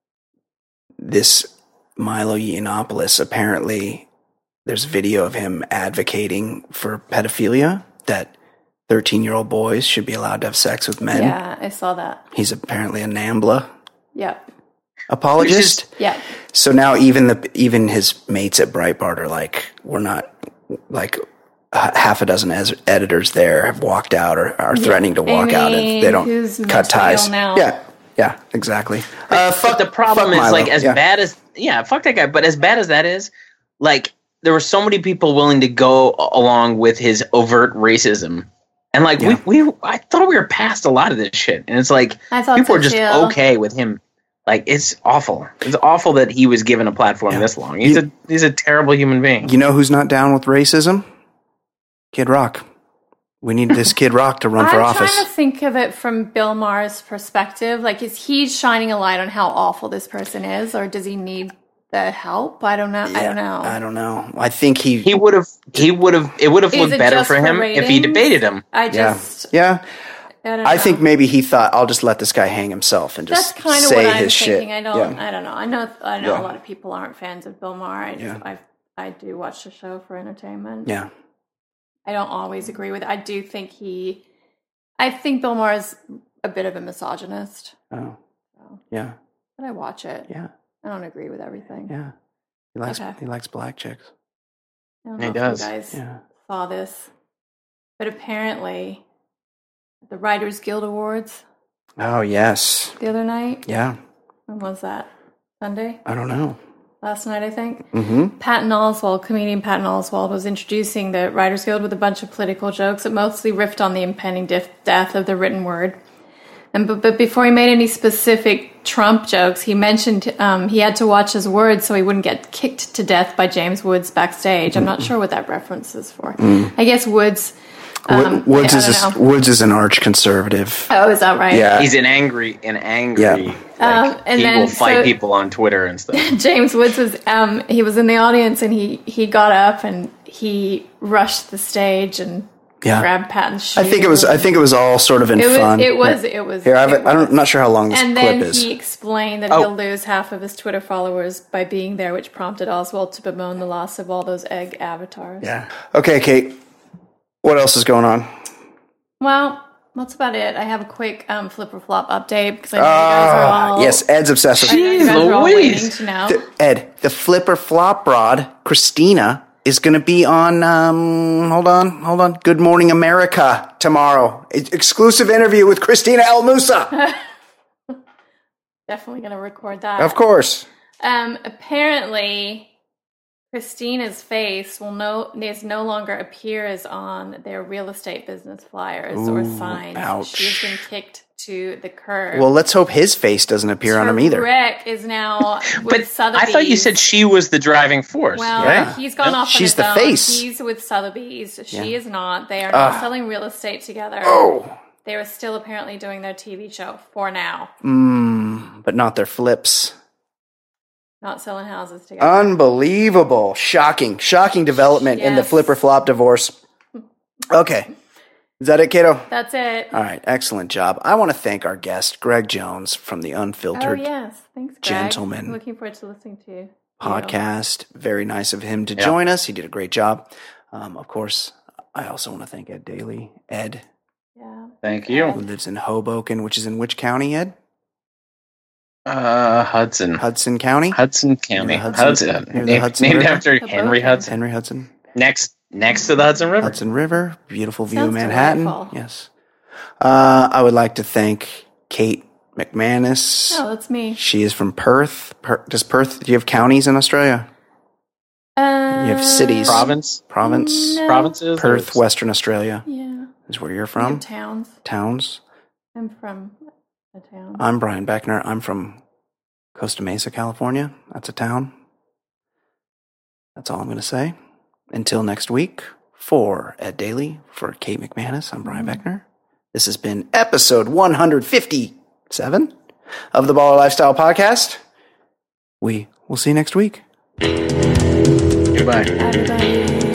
This Milo Yiannopoulos, apparently, there's video of him advocating for pedophilia, that thirteen-year-old boys should be allowed to have sex with men. Yeah, I saw that. He's apparently a NAMBLA Yep. apologist. Yep. So now even the even his mates at Breitbart are like, we're not like h- half a dozen as- editors there have walked out or are threatening to walk out Amy, if they don't who's cut mostly ties. ill now. Yeah, yeah, exactly. Uh, fuck But the problem fuck is Milo. like as Yeah. bad as yeah, fuck that guy. But as bad as that is, like there were so many people willing to go a- along with his overt racism. And like Yeah. we, we, I thought we were past a lot of this shit, and it's like I thought people so are just too. okay with him. Like it's awful. It's awful that he was given a platform Yeah. this long. He's You- a he's a terrible human being. You know who's not down with racism? Kid Rock. We need this Kid Rock to run I'm for office. trying to think of it from Bill Maher's perspective. Like, is he shining a light on how awful this person is, or does he need the help? I don't know. I don't know. I don't know. I think he. He would have. He would have. It would have Is looked it better just for for him if he ratings? debated him. I yeah, just, yeah. I, don't I know. think maybe he thought, I'll just let this guy hang himself and just That's kind of say what I'm his thinking. shit. I don't. Yeah. I don't know. I know. I know Yeah. a lot of people aren't fans of Bill Maher. I, Yeah. I I do watch the show for entertainment. Yeah. I don't always agree with it. I do think he. I think Bill Maher is a bit of a misogynist. Oh. So, Yeah. but I watch it. Yeah. I don't agree with everything. Yeah. He likes Okay. he likes black chicks. I don't He know does. if you guys Yeah. saw this, but apparently, the Writers Guild Awards Oh yes. the other night. Yeah. When was that? Sunday? I don't know. Last night, I think. Mm-hmm. Patton Oswalt, comedian Patton Oswalt, was introducing the Writers Guild with a bunch of political jokes that mostly riffed on the impending dif- death of the written word. And but, but before he made any specific Trump jokes, he mentioned um, he had to watch his words so he wouldn't get kicked to death by James Woods backstage. I'm not sure what that reference is for. I guess Woods. Um, Wo- Woods I- I is don't a, know. Woods is an arch conservative. Oh, is that right? Yeah. He's an angry, an angry. Yeah. Like, Um, and he then, will fight so- people on Twitter and stuff. James Woods was um, he was in the audience and he he got up and he rushed the stage and Yeah. grabbed Patton's shoe. I think it was. I think it was all sort of in it was fun. it was it was. Here, I, have it it, I don't, was. I'm not sure how long this And clip then is. he explained that Oh. he'll lose half of his Twitter followers by being there, which prompted Oswald to bemoan the loss of all those egg avatars. Yeah. Okay, Kate. What else is going on? Well, that's about it. I have a quick um, flip or flop update because I know you guys are all Yes, Ed's obsessive. I know you guys are all Louise. waiting to know. The- Ed, the flipper flop broad, Christina, is going to be on, um, hold on, hold on, Good Morning America tomorrow. E- exclusive interview with Christina El Musa. Definitely going to record that. Of course. Um, apparently, Christina's face will no is no longer appears on their real estate business flyers or Ooh, signs. ouch. She's been kicked to the curb. Well, let's hope his face doesn't appear on him either. Wreck is now with But Sotheby's. I thought you said she was the driving force. Well, Yeah. he's gone off. She's on his the own. face. He's with Sotheby's. She Yeah. is not. They are not Ah. selling real estate together. Oh. They are still apparently doing their T V show for now. Mm, but not their flips. Not selling houses together. Unbelievable. Shocking. Shocking development in the Yes. flipper flop divorce. Okay. Is that it, Kato? That's it. All right. Excellent job. I want to thank our guest, Greg Jones from the Oh Unfiltered yes, thanks, Greg. Gentleman. I'm looking forward to listening to you. podcast. Very nice of him to Yeah. join us. He did a great job. Um, of course, I also want to thank Ed Daly. Ed, Yeah. Thank who you. lives in Hoboken, which is in which county, Ed? Uh, Hudson. Hudson County? Hudson County. Near the Hudson- Hudson. near the Named, Hudson named River? after Henry Hoboken. Hudson. Henry Hudson. Next, next to the Hudson River. Hudson River. Beautiful view Sounds of Manhattan. delightful. Yes. Uh, I would like to thank Kate McManus. Oh, that's me. She is from Perth. Per- does Perth, do you have counties in Australia? Uh, You have cities. Province. Province? No. Provinces. Perth, Western Australia Yeah. is where you're We from. have towns. Towns. I'm from a town. I'm Brian Beckner. I'm from Costa Mesa, California. That's a town. That's all I'm going to say. Until next week, for Ed Daly, for Kate McManus, I'm Brian Beckner. This has been episode one fifty-seven of the Baller Lifestyle Podcast. We will see you next week. Goodbye. Everybody.